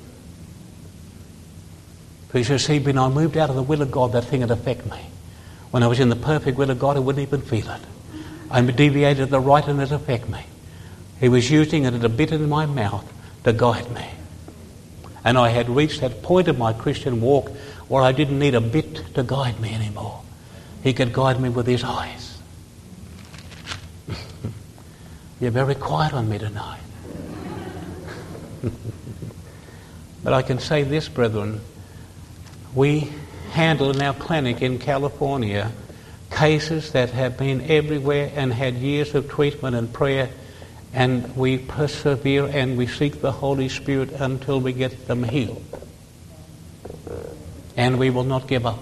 He says, see, when I moved out of the will of God, that thing had affected me. When I was in the perfect will of God, I wouldn't even feel it. I deviated to the right and it affected me. He was using it at a bit in my mouth to guide me. And I had reached that point of my Christian walk where I didn't need a bit to guide me anymore. He could guide me with his eyes. You're very quiet on me tonight. But I can say this, brethren. We handle in our clinic in California cases that have been everywhere and had years of treatment and prayer, and we persevere and we seek the Holy Spirit until we get them healed. And we will not give up.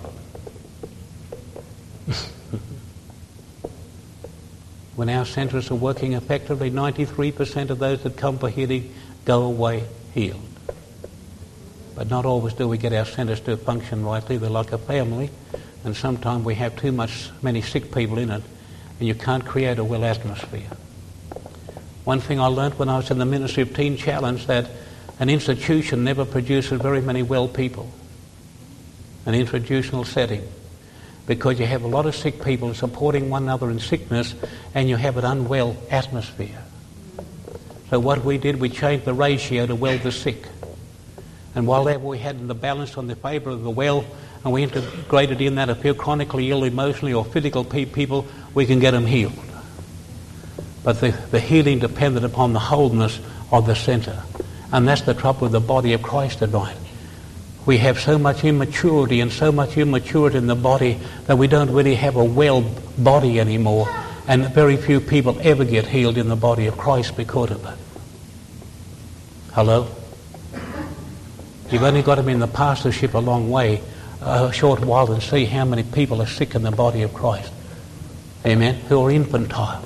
When our centres are working effectively, ninety-three percent of those that come for healing go away healed. But not always do we get our centres to function rightly. They're like a family, and sometimes we have too much, many sick people in it, and you can't create a well atmosphere. One thing I learnt when I was in the Ministry of Teen Challenge, that an institution never produces very many well people. An institutional setting. Because you have a lot of sick people supporting one another in sickness, and you have an unwell atmosphere. So what we did, we changed the ratio to well to sick. And while ever we had the balance on the favour of the well, and we integrated in that if you're chronically ill, emotionally or physically people, we can get them healed. But the, the healing depended upon the wholeness of the centre. And that's the trouble with the body of Christ tonight. We have so much immaturity and so much immaturity in the body that we don't really have a well body anymore. And very few people ever get healed in the body of Christ because of it. Hello? You've only got to be in the pastorship a long way, a short while, and see how many people are sick in the body of Christ. Amen? Who are infantile.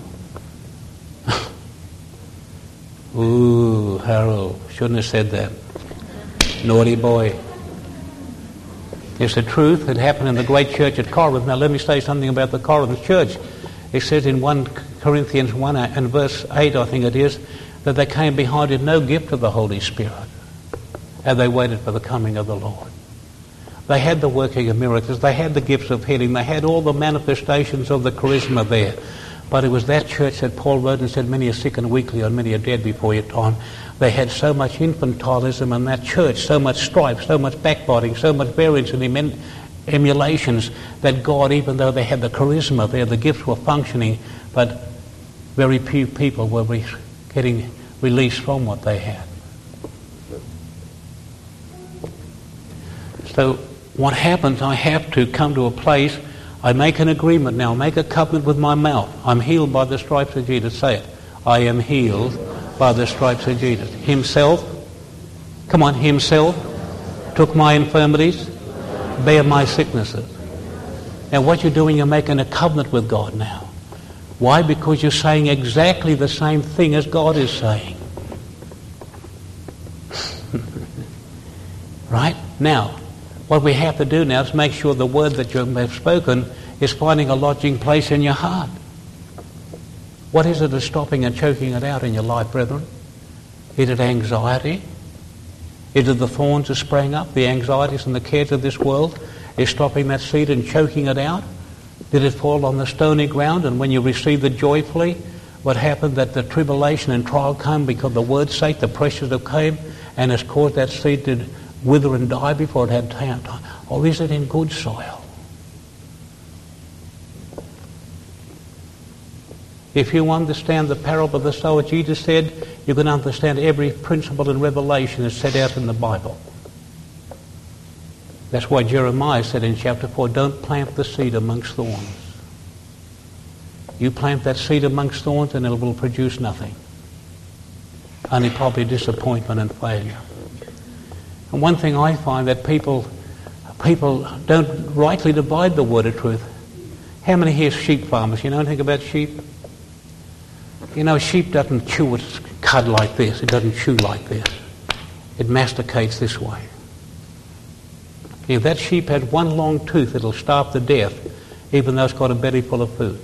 Ooh, Harold, shouldn't have said that. Naughty boy. It's the truth. It happened in the great church at Corinth. Now let me say something about the Corinth church. It says in First Corinthians one and verse eight, I think it is, that they came behind it no gift of the Holy Spirit. And they waited for the coming of the Lord. They had the working of miracles. They had the gifts of healing. They had all the manifestations of the charisma there. But it was that church that Paul wrote and said, many are sick and weakly, and many are dead before your time. They had so much infantilism in that church, so much strife, so much backbiting, so much variance and em- emulations, that God, even though they had the charisma there, the gifts were functioning, but very few people were re- getting released from what they had. So what happens, I have to come to a place, I make an agreement now, make a covenant with my mouth. I'm healed by the stripes of Jesus. Say it. I am healed by the stripes of Jesus. Himself, come on, himself took my infirmities, bear my sicknesses. Now what you're doing, you're making a covenant with God now. Why? Because you're saying exactly the same thing as God is saying. Right? Now, what we have to do now is make sure the word that you have spoken is finding a lodging place in your heart. What is it that's stopping and choking it out in your life, brethren? Is it anxiety? Is it the thorns that sprang up, the anxieties and the cares of this world is stopping that seed and choking it out? Did it fall on the stony ground? And when you received it joyfully, what happened? That the tribulation and trial came because of the word's sake, the pressures that came, and has caused that seed to wither and die before it had time. Or is it in good soil? If you understand the parable of the sower, Jesus said, you can understand every principle in Revelation that's set out in the Bible. That's why Jeremiah said in chapter four, don't plant the seed amongst thorns. You plant that seed amongst thorns and it will produce nothing. Only probably disappointment and failure. And one thing I find that people people don't rightly divide the word of truth. How many here are sheep farmers? You know anything about sheep? You know, sheep doesn't chew its cud like this. It doesn't chew like this. It masticates this way. If that sheep had one long tooth, it'll starve to death, even though it's got a belly full of food.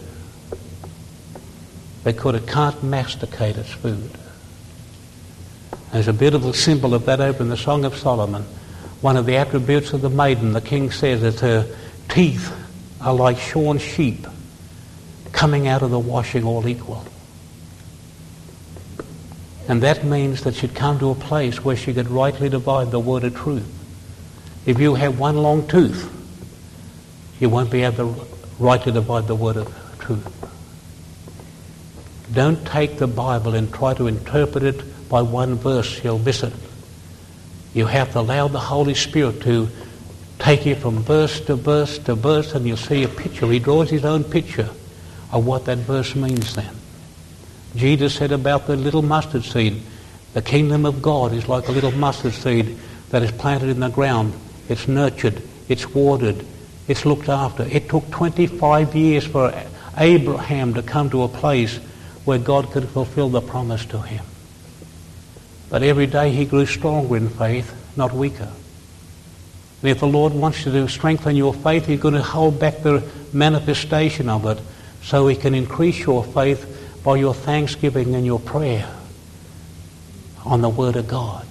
Because it can't masticate its food. There's a beautiful symbol of that over in the Song of Solomon. One of the attributes of the maiden, the king says that her teeth are like shorn sheep coming out of the washing all equal. And that means that she'd come to a place where she could rightly divide the word of truth. If you have one long tooth, you won't be able to rightly divide the word of truth. Don't take the Bible and try to interpret it by one verse. You'll miss it. You have to allow the Holy Spirit to take you from verse to verse to verse, and you'll see a picture. He draws his own picture of what that verse means then. Jesus said about the little mustard seed, the kingdom of God is like a little mustard seed that is planted in the ground. It's nurtured, it's watered, it's looked after. It took twenty-five years for Abraham to come to a place where God could fulfill the promise to him. But every day he grew stronger in faith, not weaker. And if the Lord wants you to strengthen your faith, he's going to hold back the manifestation of it so he can increase your faith by your thanksgiving and your prayer on the Word of God.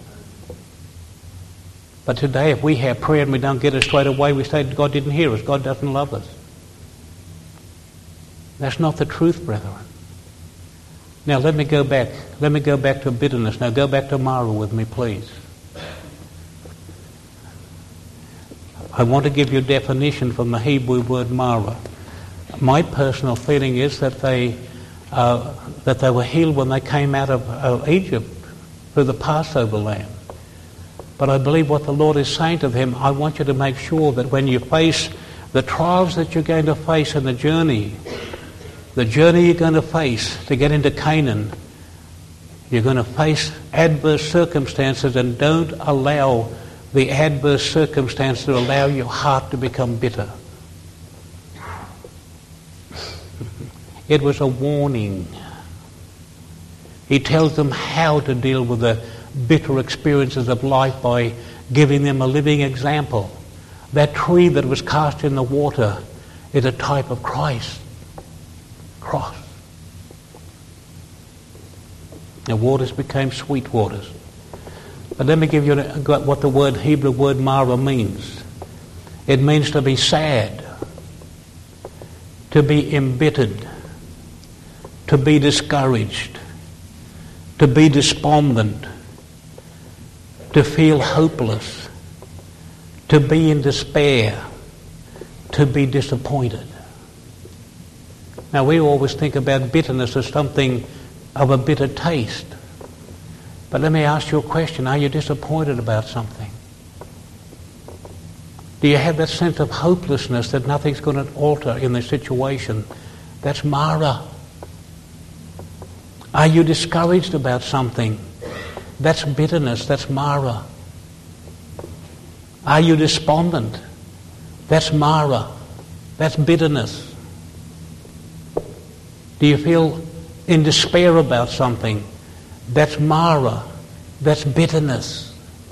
But today, if we have prayer and we don't get it straight away, we say God didn't hear us, God doesn't love us. That's not the truth, brethren. Now let me go back. Let me go back to bitterness. Now go back to Mara with me, please. I want to give you a definition from the Hebrew word Mara. My personal feeling is that they uh, that they were healed when they came out of uh, Egypt through the Passover lamb. But I believe what the Lord is saying to them, I want you to make sure that when you face the trials that you're going to face in the journey, the journey you're going to face to get into Canaan, you're going to face adverse circumstances, and don't allow the adverse circumstances to allow your heart to become bitter. It was a warning. He tells them how to deal with the bitter experiences of life by giving them a living example. That tree that was cast in the water is a type of Christ. Cross. The waters became sweet waters. But let me give you what the word Hebrew word Mara means. It means to be sad, to be embittered, to be discouraged, to be despondent, to feel hopeless, to be in despair, to be disappointed. Now we always think about bitterness as something of a bitter taste. But let me ask you a question. Are you disappointed about something? Do you have that sense of hopelessness that nothing's going to alter in the situation? That's Mara. Are you discouraged about something? That's bitterness. That's Mara. Are you despondent? That's Mara. That's bitterness. Do you feel in despair about something? That's Mara. That's bitterness.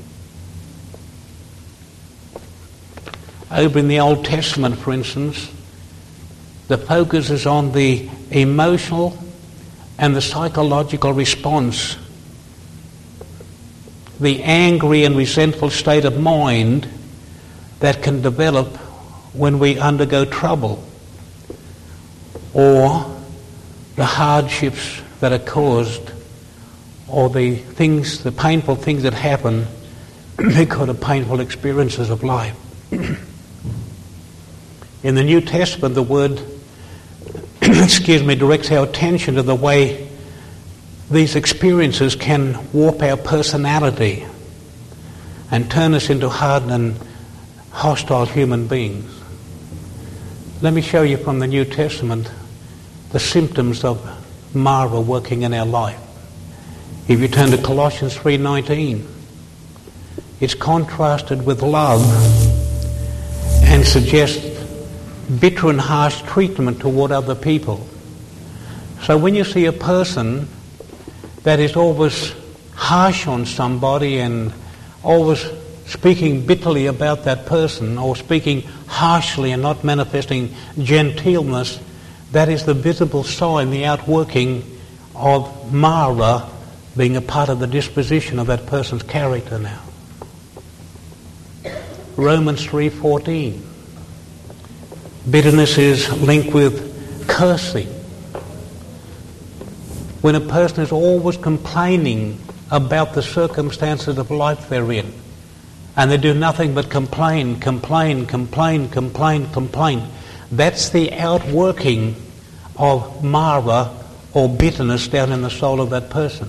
Over in the Old Testament, for instance, the focus is on the emotional and the psychological response, the angry and resentful state of mind that can develop when we undergo trouble. or the hardships that are caused, or the things, the painful things that happen because of painful experiences of life. In the New Testament, the word, excuse me, directs our attention to the way these experiences can warp our personality and turn us into hardened and hostile human beings. Let me show you from the New Testament the symptoms of Mara working in our life. If you turn to Colossians three nineteen, it's contrasted with love and suggests bitter and harsh treatment toward other people. So when you see a person that is always harsh on somebody and always speaking bitterly about that person, or speaking harshly and not manifesting genteelness, that is the visible sign, the outworking of Mara being a part of the disposition of that person's character now. Romans three fourteen. Bitterness is linked with cursing. When a person is always complaining about the circumstances of life they're in, and they do nothing but complain, complain, complain, complain, complain, that's the outworking of Mara or bitterness down in the soul of that person.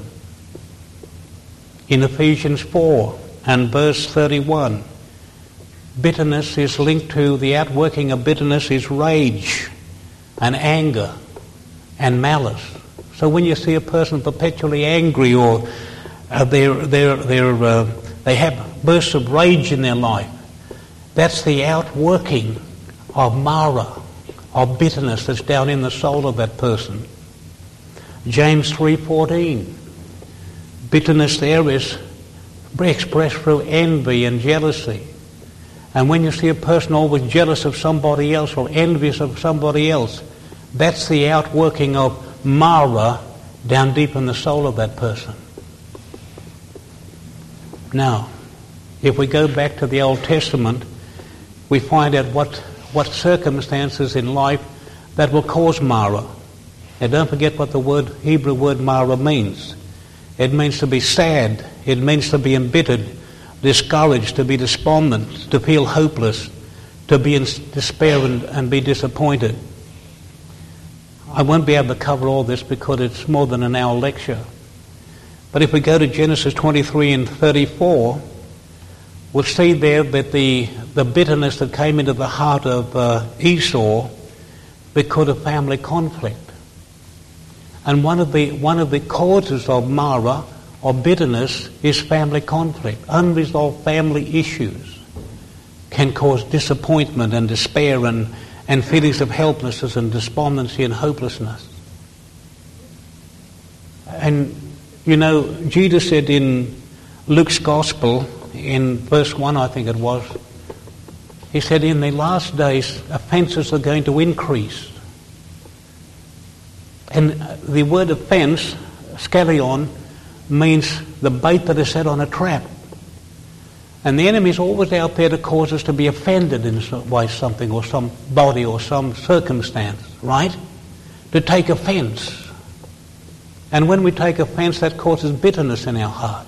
In Ephesians four and verse thirty-one, bitterness is linked to, the outworking of bitterness is rage and anger and malice. So when you see a person perpetually angry, or uh, they're, they're, they're, uh, they have bursts of rage in their life, that's the outworking of Mara, of bitterness that's down in the soul of that person. James three fourteen. Bitterness there is expressed through envy and jealousy. And when you see a person always jealous of somebody else or envious of somebody else, that's the outworking of Mara down deep in the soul of that person. Now, if we go back to the Old Testament, we find out what, what circumstances in life that will cause Mara. Now don't forget what the word Hebrew word Mara means. It means to be sad. It means to be embittered, discouraged, to be despondent, to feel hopeless, to be in despair and, and be disappointed. I won't be able to cover all this because it's more than an hour lecture. But if we go to Genesis twenty-three and thirty-four, we'll see there that the, the bitterness that came into the heart of uh, Esau because of family conflict. And one of the one of the causes of Mara, or bitterness, is family conflict. Unresolved family issues can cause disappointment and despair and, and feelings of helplessness and despondency and hopelessness. And, you know, Jesus said in Luke's Gospel, in verse one I think it was, he said, in the last days offences are going to increase. And the word offence, scalion, means the bait that is set on a trap. And the enemy is always out there to cause us to be offended in some way, something or somebody or some circumstance, right? To take offence. And when we take offence, that causes bitterness in our heart.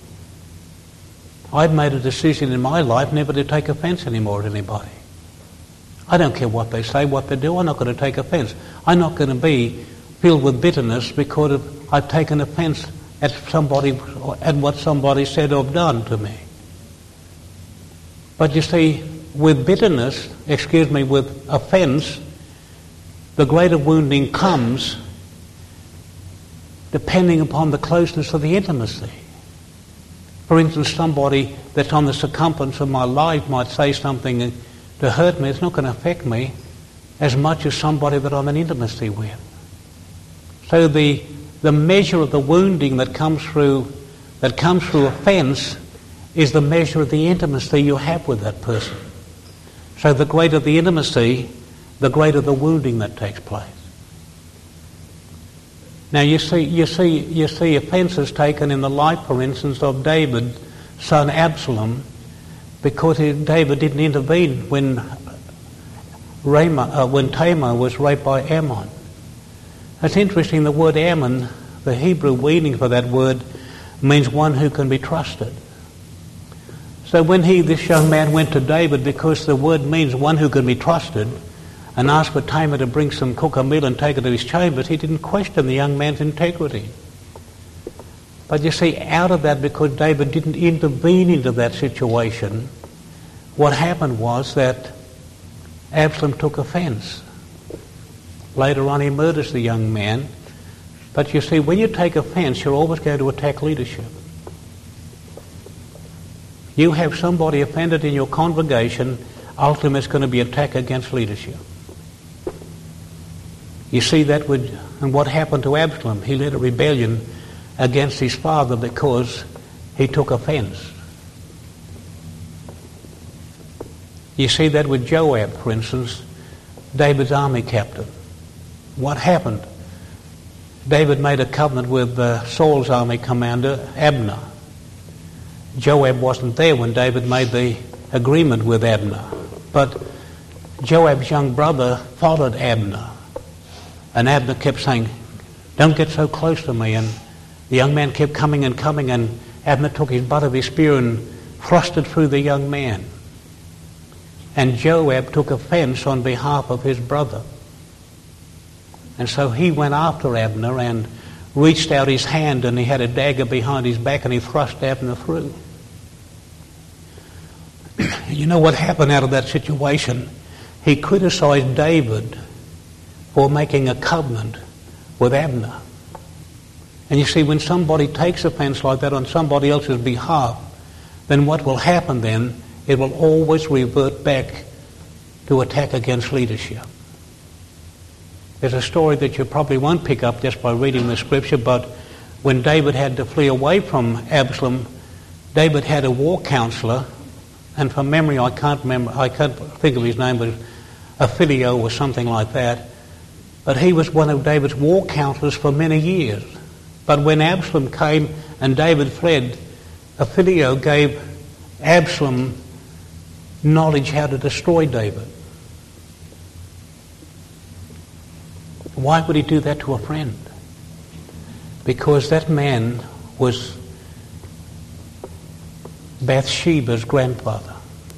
I've made a decision in my life never to take offence anymore at anybody. I don't care what they say, what they do, I'm not going to take offence. I'm not going to be filled with bitterness because of, I've taken offence at somebody, at what somebody said or done to me. But you see, with bitterness, excuse me, with offence, the greater wounding comes depending upon the closeness of the intimacy. For instance, somebody that's on the circumference of my life might say something to hurt me. It's not going to affect me as much as somebody that I'm in intimacy with. So the the measure of the wounding that comes through that comes through offence is the measure of the intimacy you have with that person. So the greater the intimacy, the greater the wounding that takes place. Now you see, you see, you see offences taken in the life, for instance, of David's son Absalom, because he, David didn't intervene when Ramah, uh, when Tamar was raped by Ammon. It's interesting, the word Ammon, the Hebrew meaning for that word, means one who can be trusted. So when he, this young man, went to David, because the word means one who can be trusted, and asked for Tamar to bring some, cook a meal and take it to his chambers, he didn't question the young man's integrity. But you see, out of that, because David didn't intervene into that situation, what happened was that Absalom took offense. Later on, he murders the young man. But you see, when you take offense, you're always going to attack leadership. You have somebody offended in your congregation, ultimately it's going to be attack against leadership. You see that with, and what happened to Absalom? He led a rebellion against his father because he took offense. You see that with Joab, for instance, David's army captain. What happened? David made a covenant with uh, Saul's army commander, Abner. Joab wasn't there when David made the agreement with Abner. But Joab's young brother followed Abner. And Abner kept saying, "Don't get so close to me." And the young man kept coming and coming, and Abner took his butt of his spear and thrust it through the young man. And Joab took offense on behalf of his brother. And so he went after Abner and reached out his hand, and he had a dagger behind his back, and he thrust Abner through. You know what happened out of that situation? He criticized David for making a covenant with Abner. And you see, when somebody takes offense like that on somebody else's behalf, then what will happen then? It will always revert back to attack against leadership. There's a story that you probably won't pick up just by reading the scripture, but when David had to flee away from Absalom, David had a war counselor, and from memory I can't remember, I can't think of his name, but Ahithophel or something like that. But he was one of David's war counselors for many years. But when Absalom came and David fled, Ahithophel gave Absalom knowledge how to destroy David. Why would he do that to a friend? Because that man was Bathsheba's grandfather.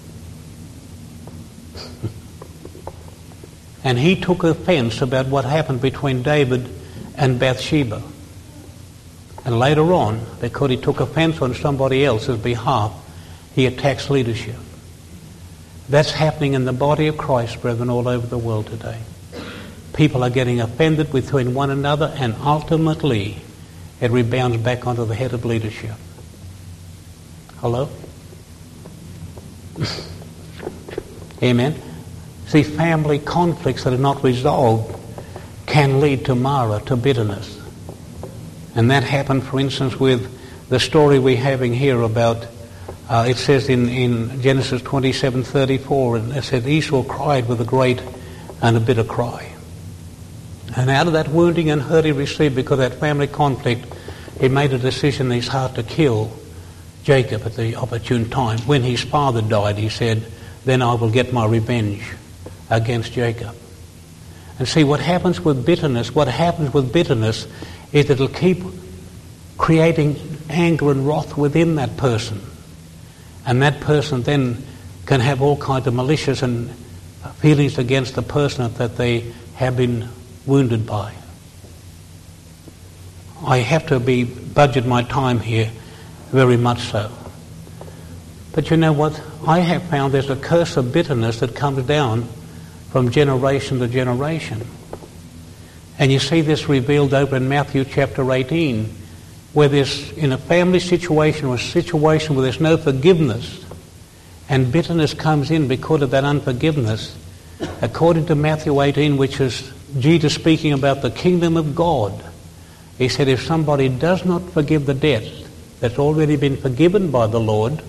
And he took offense about what happened between David and Bathsheba. And later on, because he took offense on somebody else's behalf, he attacks leadership. That's happening in the body of Christ, brethren, all over the world today. People are getting offended between one another, and ultimately it rebounds back onto the head of leadership. Hello? Amen? See, family conflicts that are not resolved can lead to mara, to bitterness. And that happened, for instance, with the story we're having here about, uh, it says in, in Genesis twenty-seven thirty-four, and it said Esau cried with a great and a bitter cry. And out of that wounding and hurt he received because of that family conflict, he made a decision in his heart to kill Jacob at the opportune time. When his father died, he said, "Then I will get my revenge against Jacob." And see, what happens with bitterness, what happens with bitterness is that it'll keep creating anger and wrath within that person. And that person then can have all kinds of malicious and feelings against the person that they have been wounded by. I have to be budget my time here, very much so. But you know what? I have found there's a curse of bitterness that comes down from generation to generation. And you see this revealed over in Matthew chapter eighteen, where there's, in a family situation or a situation where there's no forgiveness, and bitterness comes in because of that unforgiveness. According to Matthew eighteen, which is Jesus speaking about the kingdom of God, he said if somebody does not forgive the debt that's already been forgiven by the Lord,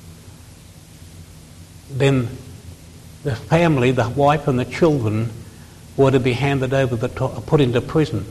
then the family, the wife and the children, were to be handed over, the to- put into prison.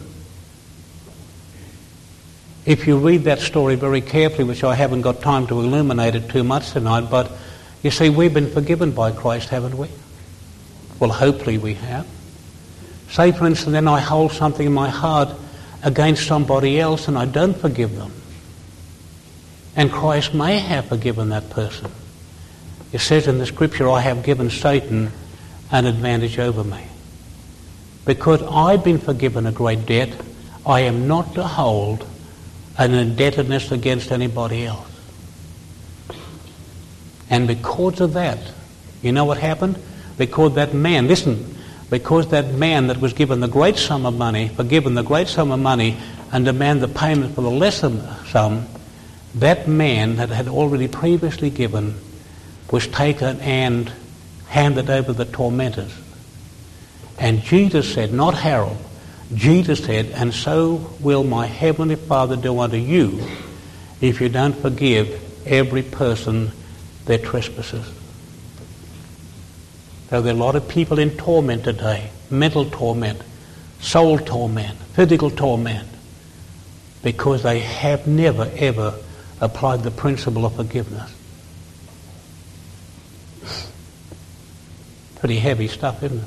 If you read that story very carefully, which I haven't got time to illuminate it too much tonight, but you see, we've been forgiven by Christ, haven't we? Well, hopefully we have. Say, for instance, then I hold something in my heart against somebody else and I don't forgive them. And Christ may have forgiven that person. It says in the scripture, I have given Satan an advantage over me. Because I've been forgiven a great debt, I am not to hold an indebtedness against anybody else. And because of that, you know what happened? Because that man, listen, because that man that was given the great sum of money, forgiven the great sum of money, and demanded the payment for the lesser sum, that man that had already previously given was taken and handed over to the tormentors. And Jesus said, not Harold, Jesus said, and so will my heavenly Father do unto you if you don't forgive every person their trespasses. So there are a lot of people in torment today, mental torment, soul torment, physical torment, because they have never ever applied the principle of forgiveness. Pretty heavy stuff, isn't it?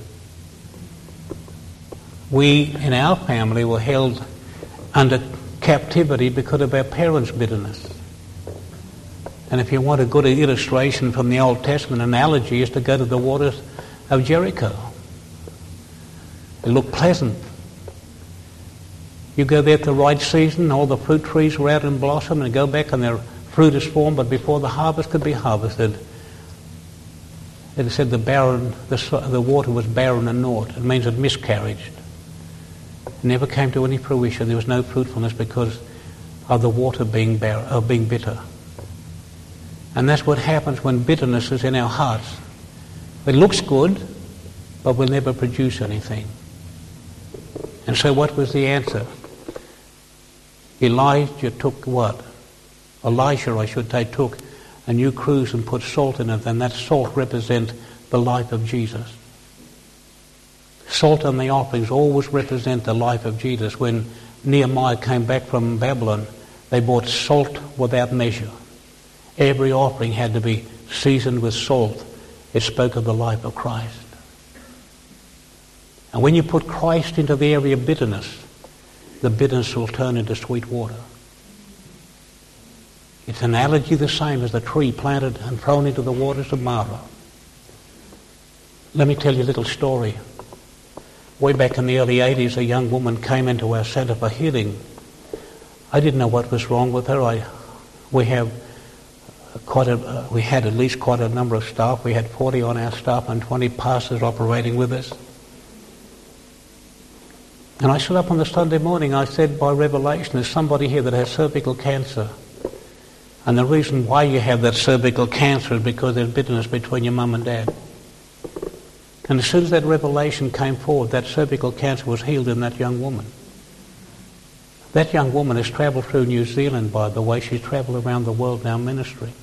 We, in our family, were held under captivity because of our parents' bitterness. And if you want a good illustration from the Old Testament, analogy is to go to the waters of Jericho. It looked pleasant. You go there at the right season, all the fruit trees were out in blossom, and go back and their fruit is formed, but before the harvest could be harvested, it said the barren, the, the water was barren and naught. It means it miscarried. It never came to any fruition. There was no fruitfulness because of the water being bar- uh, being bitter. And that's what happens when bitterness is in our hearts. It looks good, but will never produce anything. And so what was the answer? Elijah took what? Elisha, I should say, took a new cruse and put salt in it, and that salt represents the life of Jesus. Salt and the offerings always represent the life of Jesus. When Nehemiah came back from Babylon, they brought salt without measure. Every offering had to be seasoned with salt. It spoke of the life of Christ. And when you put Christ into the area of bitterness, the bitterness will turn into sweet water. It's an analogy the same as the tree planted and thrown into the waters of Mara. Let me tell you a little story. Way back in the early eighties, a young woman came into our centre for healing. I didn't know what was wrong with her. I, we have quite a, uh, we had at least quite a number of staff. We had forty on our staff and twenty pastors operating with us. And I stood up on the Sunday morning, I said, by revelation, there's somebody here that has cervical cancer. And the reason why you have that cervical cancer is because there's bitterness between your mum and dad. And as soon as that revelation came forward, that cervical cancer was healed in that young woman. That young woman has travelled through New Zealand, by the way. She's travelled around the world now ministering.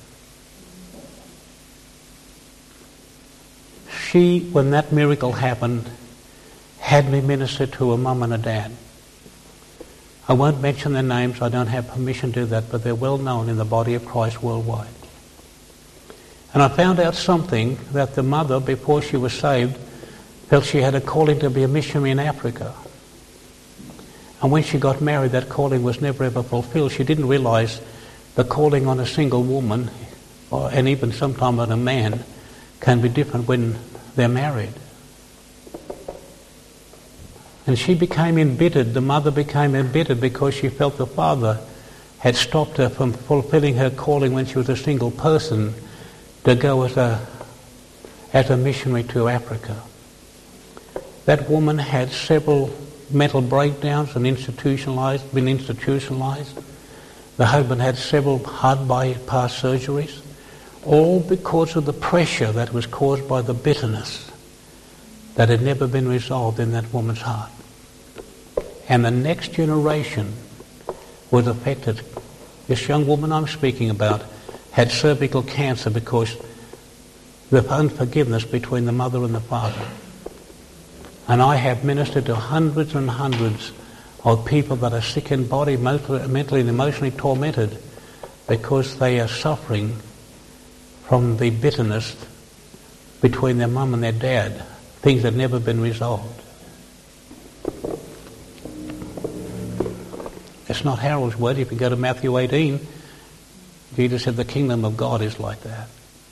She, when that miracle happened, had me minister to a mum and a dad. I won't mention their names. I don't have permission to do that, but they're well known in the body of Christ worldwide. And I found out something, that the mother, before she was saved, felt she had a calling to be a missionary in Africa. And when she got married, that calling was never ever fulfilled. She didn't realize the calling on a single woman, or, and even sometimes on a man, can be different when they're married. And she became embittered. The mother became embittered because she felt the father had stopped her from fulfilling her calling when she was a single person to go as a as a missionary to Africa. That woman had several mental breakdowns and institutionalized, been institutionalized. The husband had several heart bypass surgeries, all because of the pressure that was caused by the bitterness that had never been resolved in that woman's heart. And the next generation was affected. This young woman I'm speaking about had cervical cancer because of unforgiveness between the mother and the father. And I have ministered to hundreds and hundreds of people that are sick in body, mentally and emotionally tormented because they are suffering from the bitterness between their mum and their dad, things that have never been resolved. It's not Harold's word. If you go to Matthew eighteen, Jesus said the kingdom of God is like that.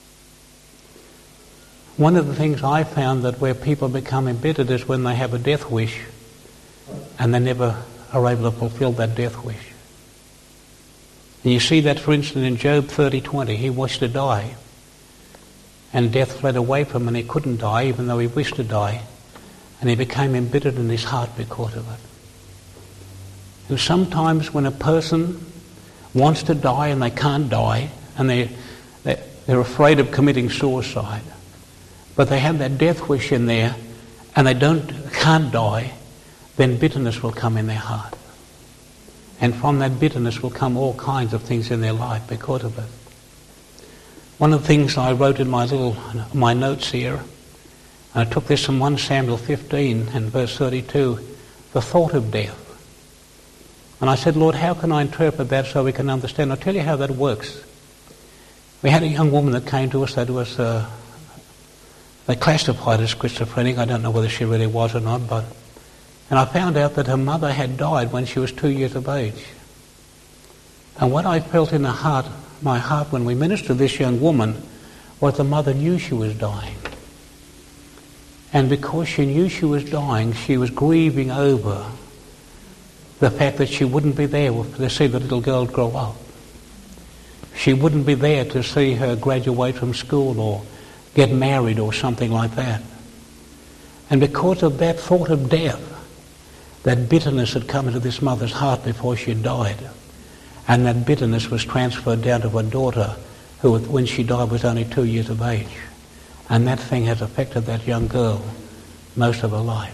One of the things I found that where people become embittered is when they have a death wish and they never are able to fulfill that death wish. And you see that, for instance, in Job thirty twenty. He wished to die, and death fled away from him, and he couldn't die even though he wished to die, and he became embittered in his heart because of it. And sometimes when a person wants to die and they can't die, and they, they, they're afraid of committing suicide, but they have that death wish in there and they don't can't die, then bitterness will come in their heart. And from that bitterness will come all kinds of things in their life because of it. One of the things I wrote in my little my notes here, I took this from First Samuel fifteen and verse thirty-two, the thought of death. And I said, Lord, how can I interpret that so we can understand? I'll tell you how that works. We had a young woman that came to us that was, uh, they classified as schizophrenic. I don't know whether she really was or not, but, and I found out that her mother had died when she was two years of age. And what I felt in the heart, my heart when we ministered to this young woman was the mother knew she was dying. And because she knew she was dying, she was grieving over the fact that she wouldn't be there to see the little girl grow up. She wouldn't be there to see her graduate from school or get married or something like that. And because of that thought of death, that bitterness had come into this mother's heart before she died. And that bitterness was transferred down to her daughter, who when she died was only two years of age. And that thing has affected that young girl most of her life.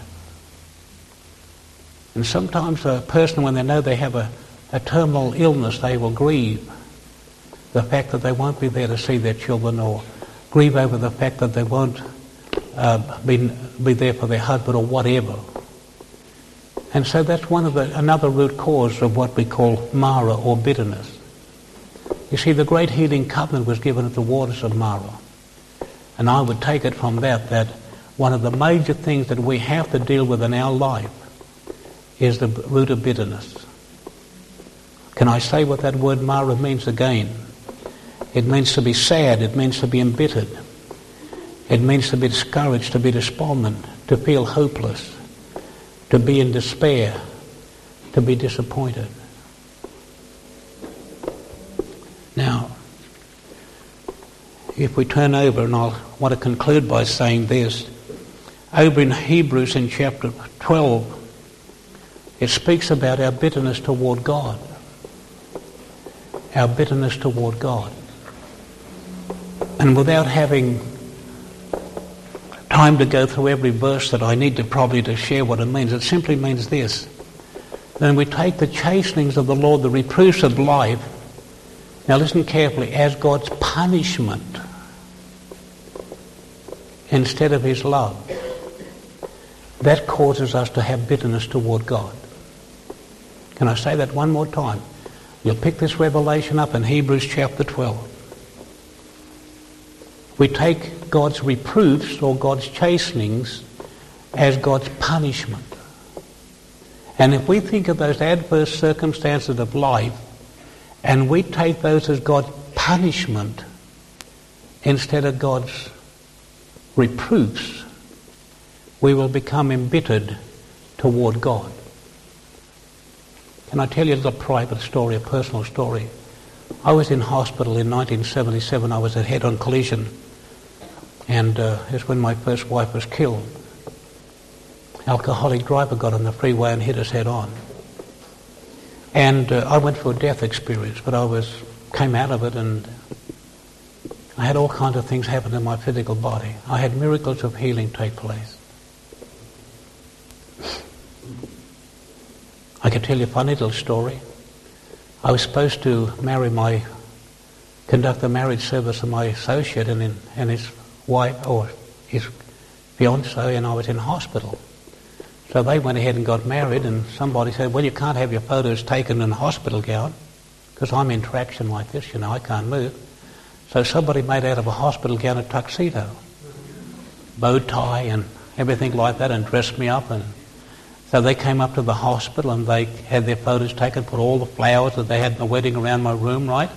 And sometimes a person, when they know they have a, a terminal illness, they will grieve the fact that they won't be there to see their children, or grieve over the fact that they won't uh, be, be there for their husband or whatever. And so that's one of the, another root cause of what we call Mara or bitterness. You see, the great healing covenant was given at the waters of Mara. And I would take it from that that one of the major things that we have to deal with in our life is the root of bitterness. Can I say what that word Mara means again? It means to be sad. It means to be embittered. It means to be discouraged, to be despondent, to feel hopeless, to be in despair, to be disappointed. Now, if we turn over, and I want to conclude by saying this, over in Hebrews in chapter twelve, it speaks about our bitterness toward God. Our bitterness toward God. And without having time to go through every verse that I need to probably to share what it means, it simply means this. Then we take the chastenings of the Lord, the reproofs of life, now listen carefully, as God's punishment instead of his love. That causes us to have bitterness toward God. Can I say that one more time? You'll pick this revelation up in Hebrews chapter twelve. We take God's reproofs or God's chastenings as God's punishment. And if we think of those adverse circumstances of life and we take those as God's punishment instead of God's reproofs, we will become embittered toward God. Can I tell you a little private story, a personal story? I was in hospital in nineteen seventy-seven. I was at head-on collision, and uh, it's when my first wife was killed. Alcoholic driver got on the freeway and hit us head-on. And uh, I went through a death experience, but I was came out of it, and I had all kinds of things happen in my physical body. I had miracles of healing take place. I can tell you a funny little story. I was supposed to marry my, conduct the marriage service of my associate and, in, and his wife, or his fiancée, and I was in hospital. So they went ahead and got married, and somebody said, well, you can't have your photos taken in a hospital gown, because I'm in traction like this, you know, I can't move. So somebody made out of a hospital gown a tuxedo, bow tie and everything like that, and dressed me up. And So they came up to the hospital and they had their photos taken, put all the flowers that they had in the wedding around my room, right?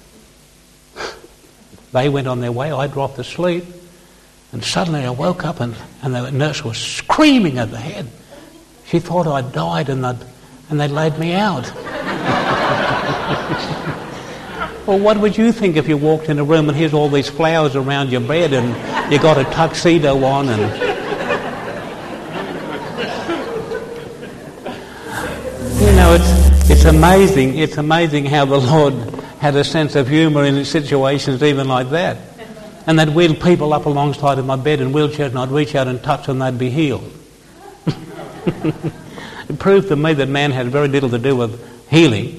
They went on their way, I dropped asleep, and suddenly I woke up and, and the nurse was screaming at the head. She thought I'd died and they'd, and they laid me out. Well, what would you think if you walked in a room and here's all these flowers around your bed and you got a tuxedo on and... You know, it's, it's amazing, it's amazing how the Lord had a sense of humour in situations even like that. And they'd wheel people up alongside of my bed in wheelchairs and I'd reach out and touch them and they'd be healed. It proved to me that man had very little to do with healing.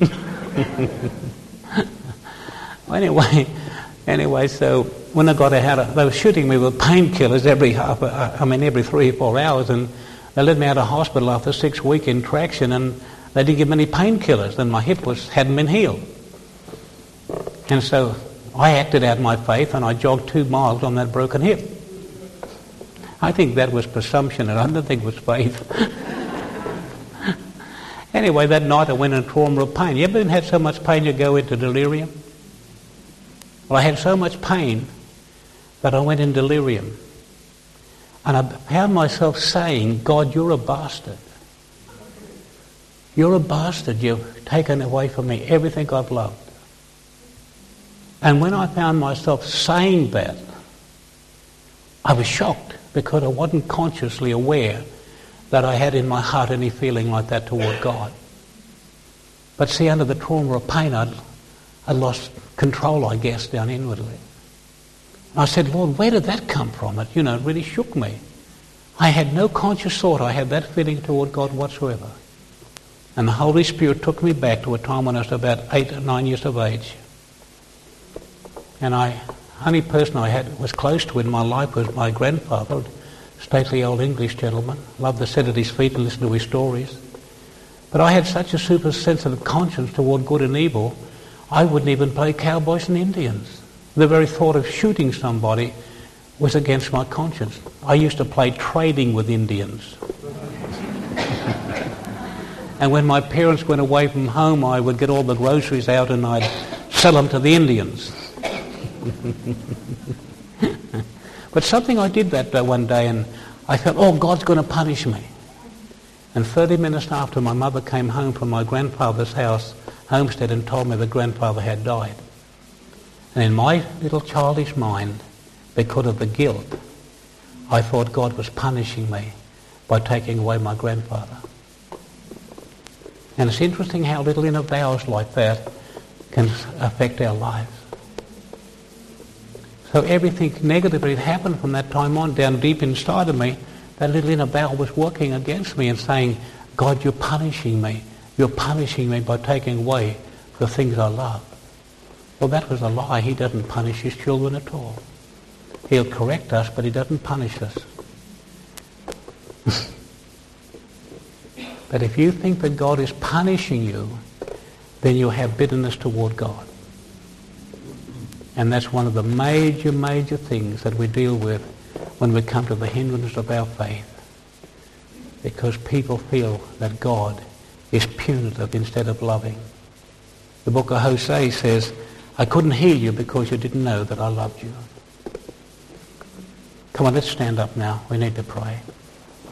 Anyway, anyway, so when I got out, they were shooting me with painkillers every half, I mean every three or four hours, and they let me out of hospital after six weeks in traction, and they didn't give me any painkillers, and my hip was hadn't been healed. And so I acted out my faith, and I jogged two miles on that broken hip. I think that was presumption, and I don't think it was faith. Anyway, that night I went in a trauma of pain. You ever had so much pain you go into delirium? Well, I had so much pain that I went in delirium. And I found myself saying, God, you're a bastard. You're a bastard. You've taken away from me everything I've loved. And when I found myself saying that, I was shocked because I wasn't consciously aware that I had in my heart any feeling like that toward God. But see, under the trauma of pain, I'd, I'd lost control, I guess, down inwardly. And I said, Lord, where did that come from? It, you know, it really shook me. I had no conscious thought I had that feeling toward God whatsoever. And the Holy Spirit took me back to a time when I was about eight or nine years of age. And I, only person I had was close to in my life was my grandfather, stately old English gentleman. Loved to sit at his feet and listen to his stories. But I had such a super sensitive conscience toward good and evil, I wouldn't even play cowboys and Indians. The very thought of shooting somebody was against my conscience. I used to play trading with Indians. And when my parents went away from home, I would get all the groceries out and I'd sell them to the Indians. But something I did that one day and I felt, oh, God's going to punish me. And thirty minutes after, my mother came home from my grandfather's house, homestead, and told me that grandfather had died. And in my little childish mind, because of the guilt, I thought God was punishing me by taking away my grandfather. And it's interesting how little inner vows like that can affect our lives. So everything negative that happened from that time on, down deep inside of me, that little inner vow was working against me and saying, God, you're punishing me. You're punishing me by taking away the things I love. Well, that was a lie. He doesn't punish his children at all. He'll correct us, but he doesn't punish us. But if you think that God is punishing you, then you'll have bitterness toward God. And that's one of the major, major things that we deal with when we come to the hindrance of our faith. Because people feel that God is punitive instead of loving. The book of Hosea says, I couldn't heal you because you didn't know that I loved you. Come on, let's stand up now. We need to pray.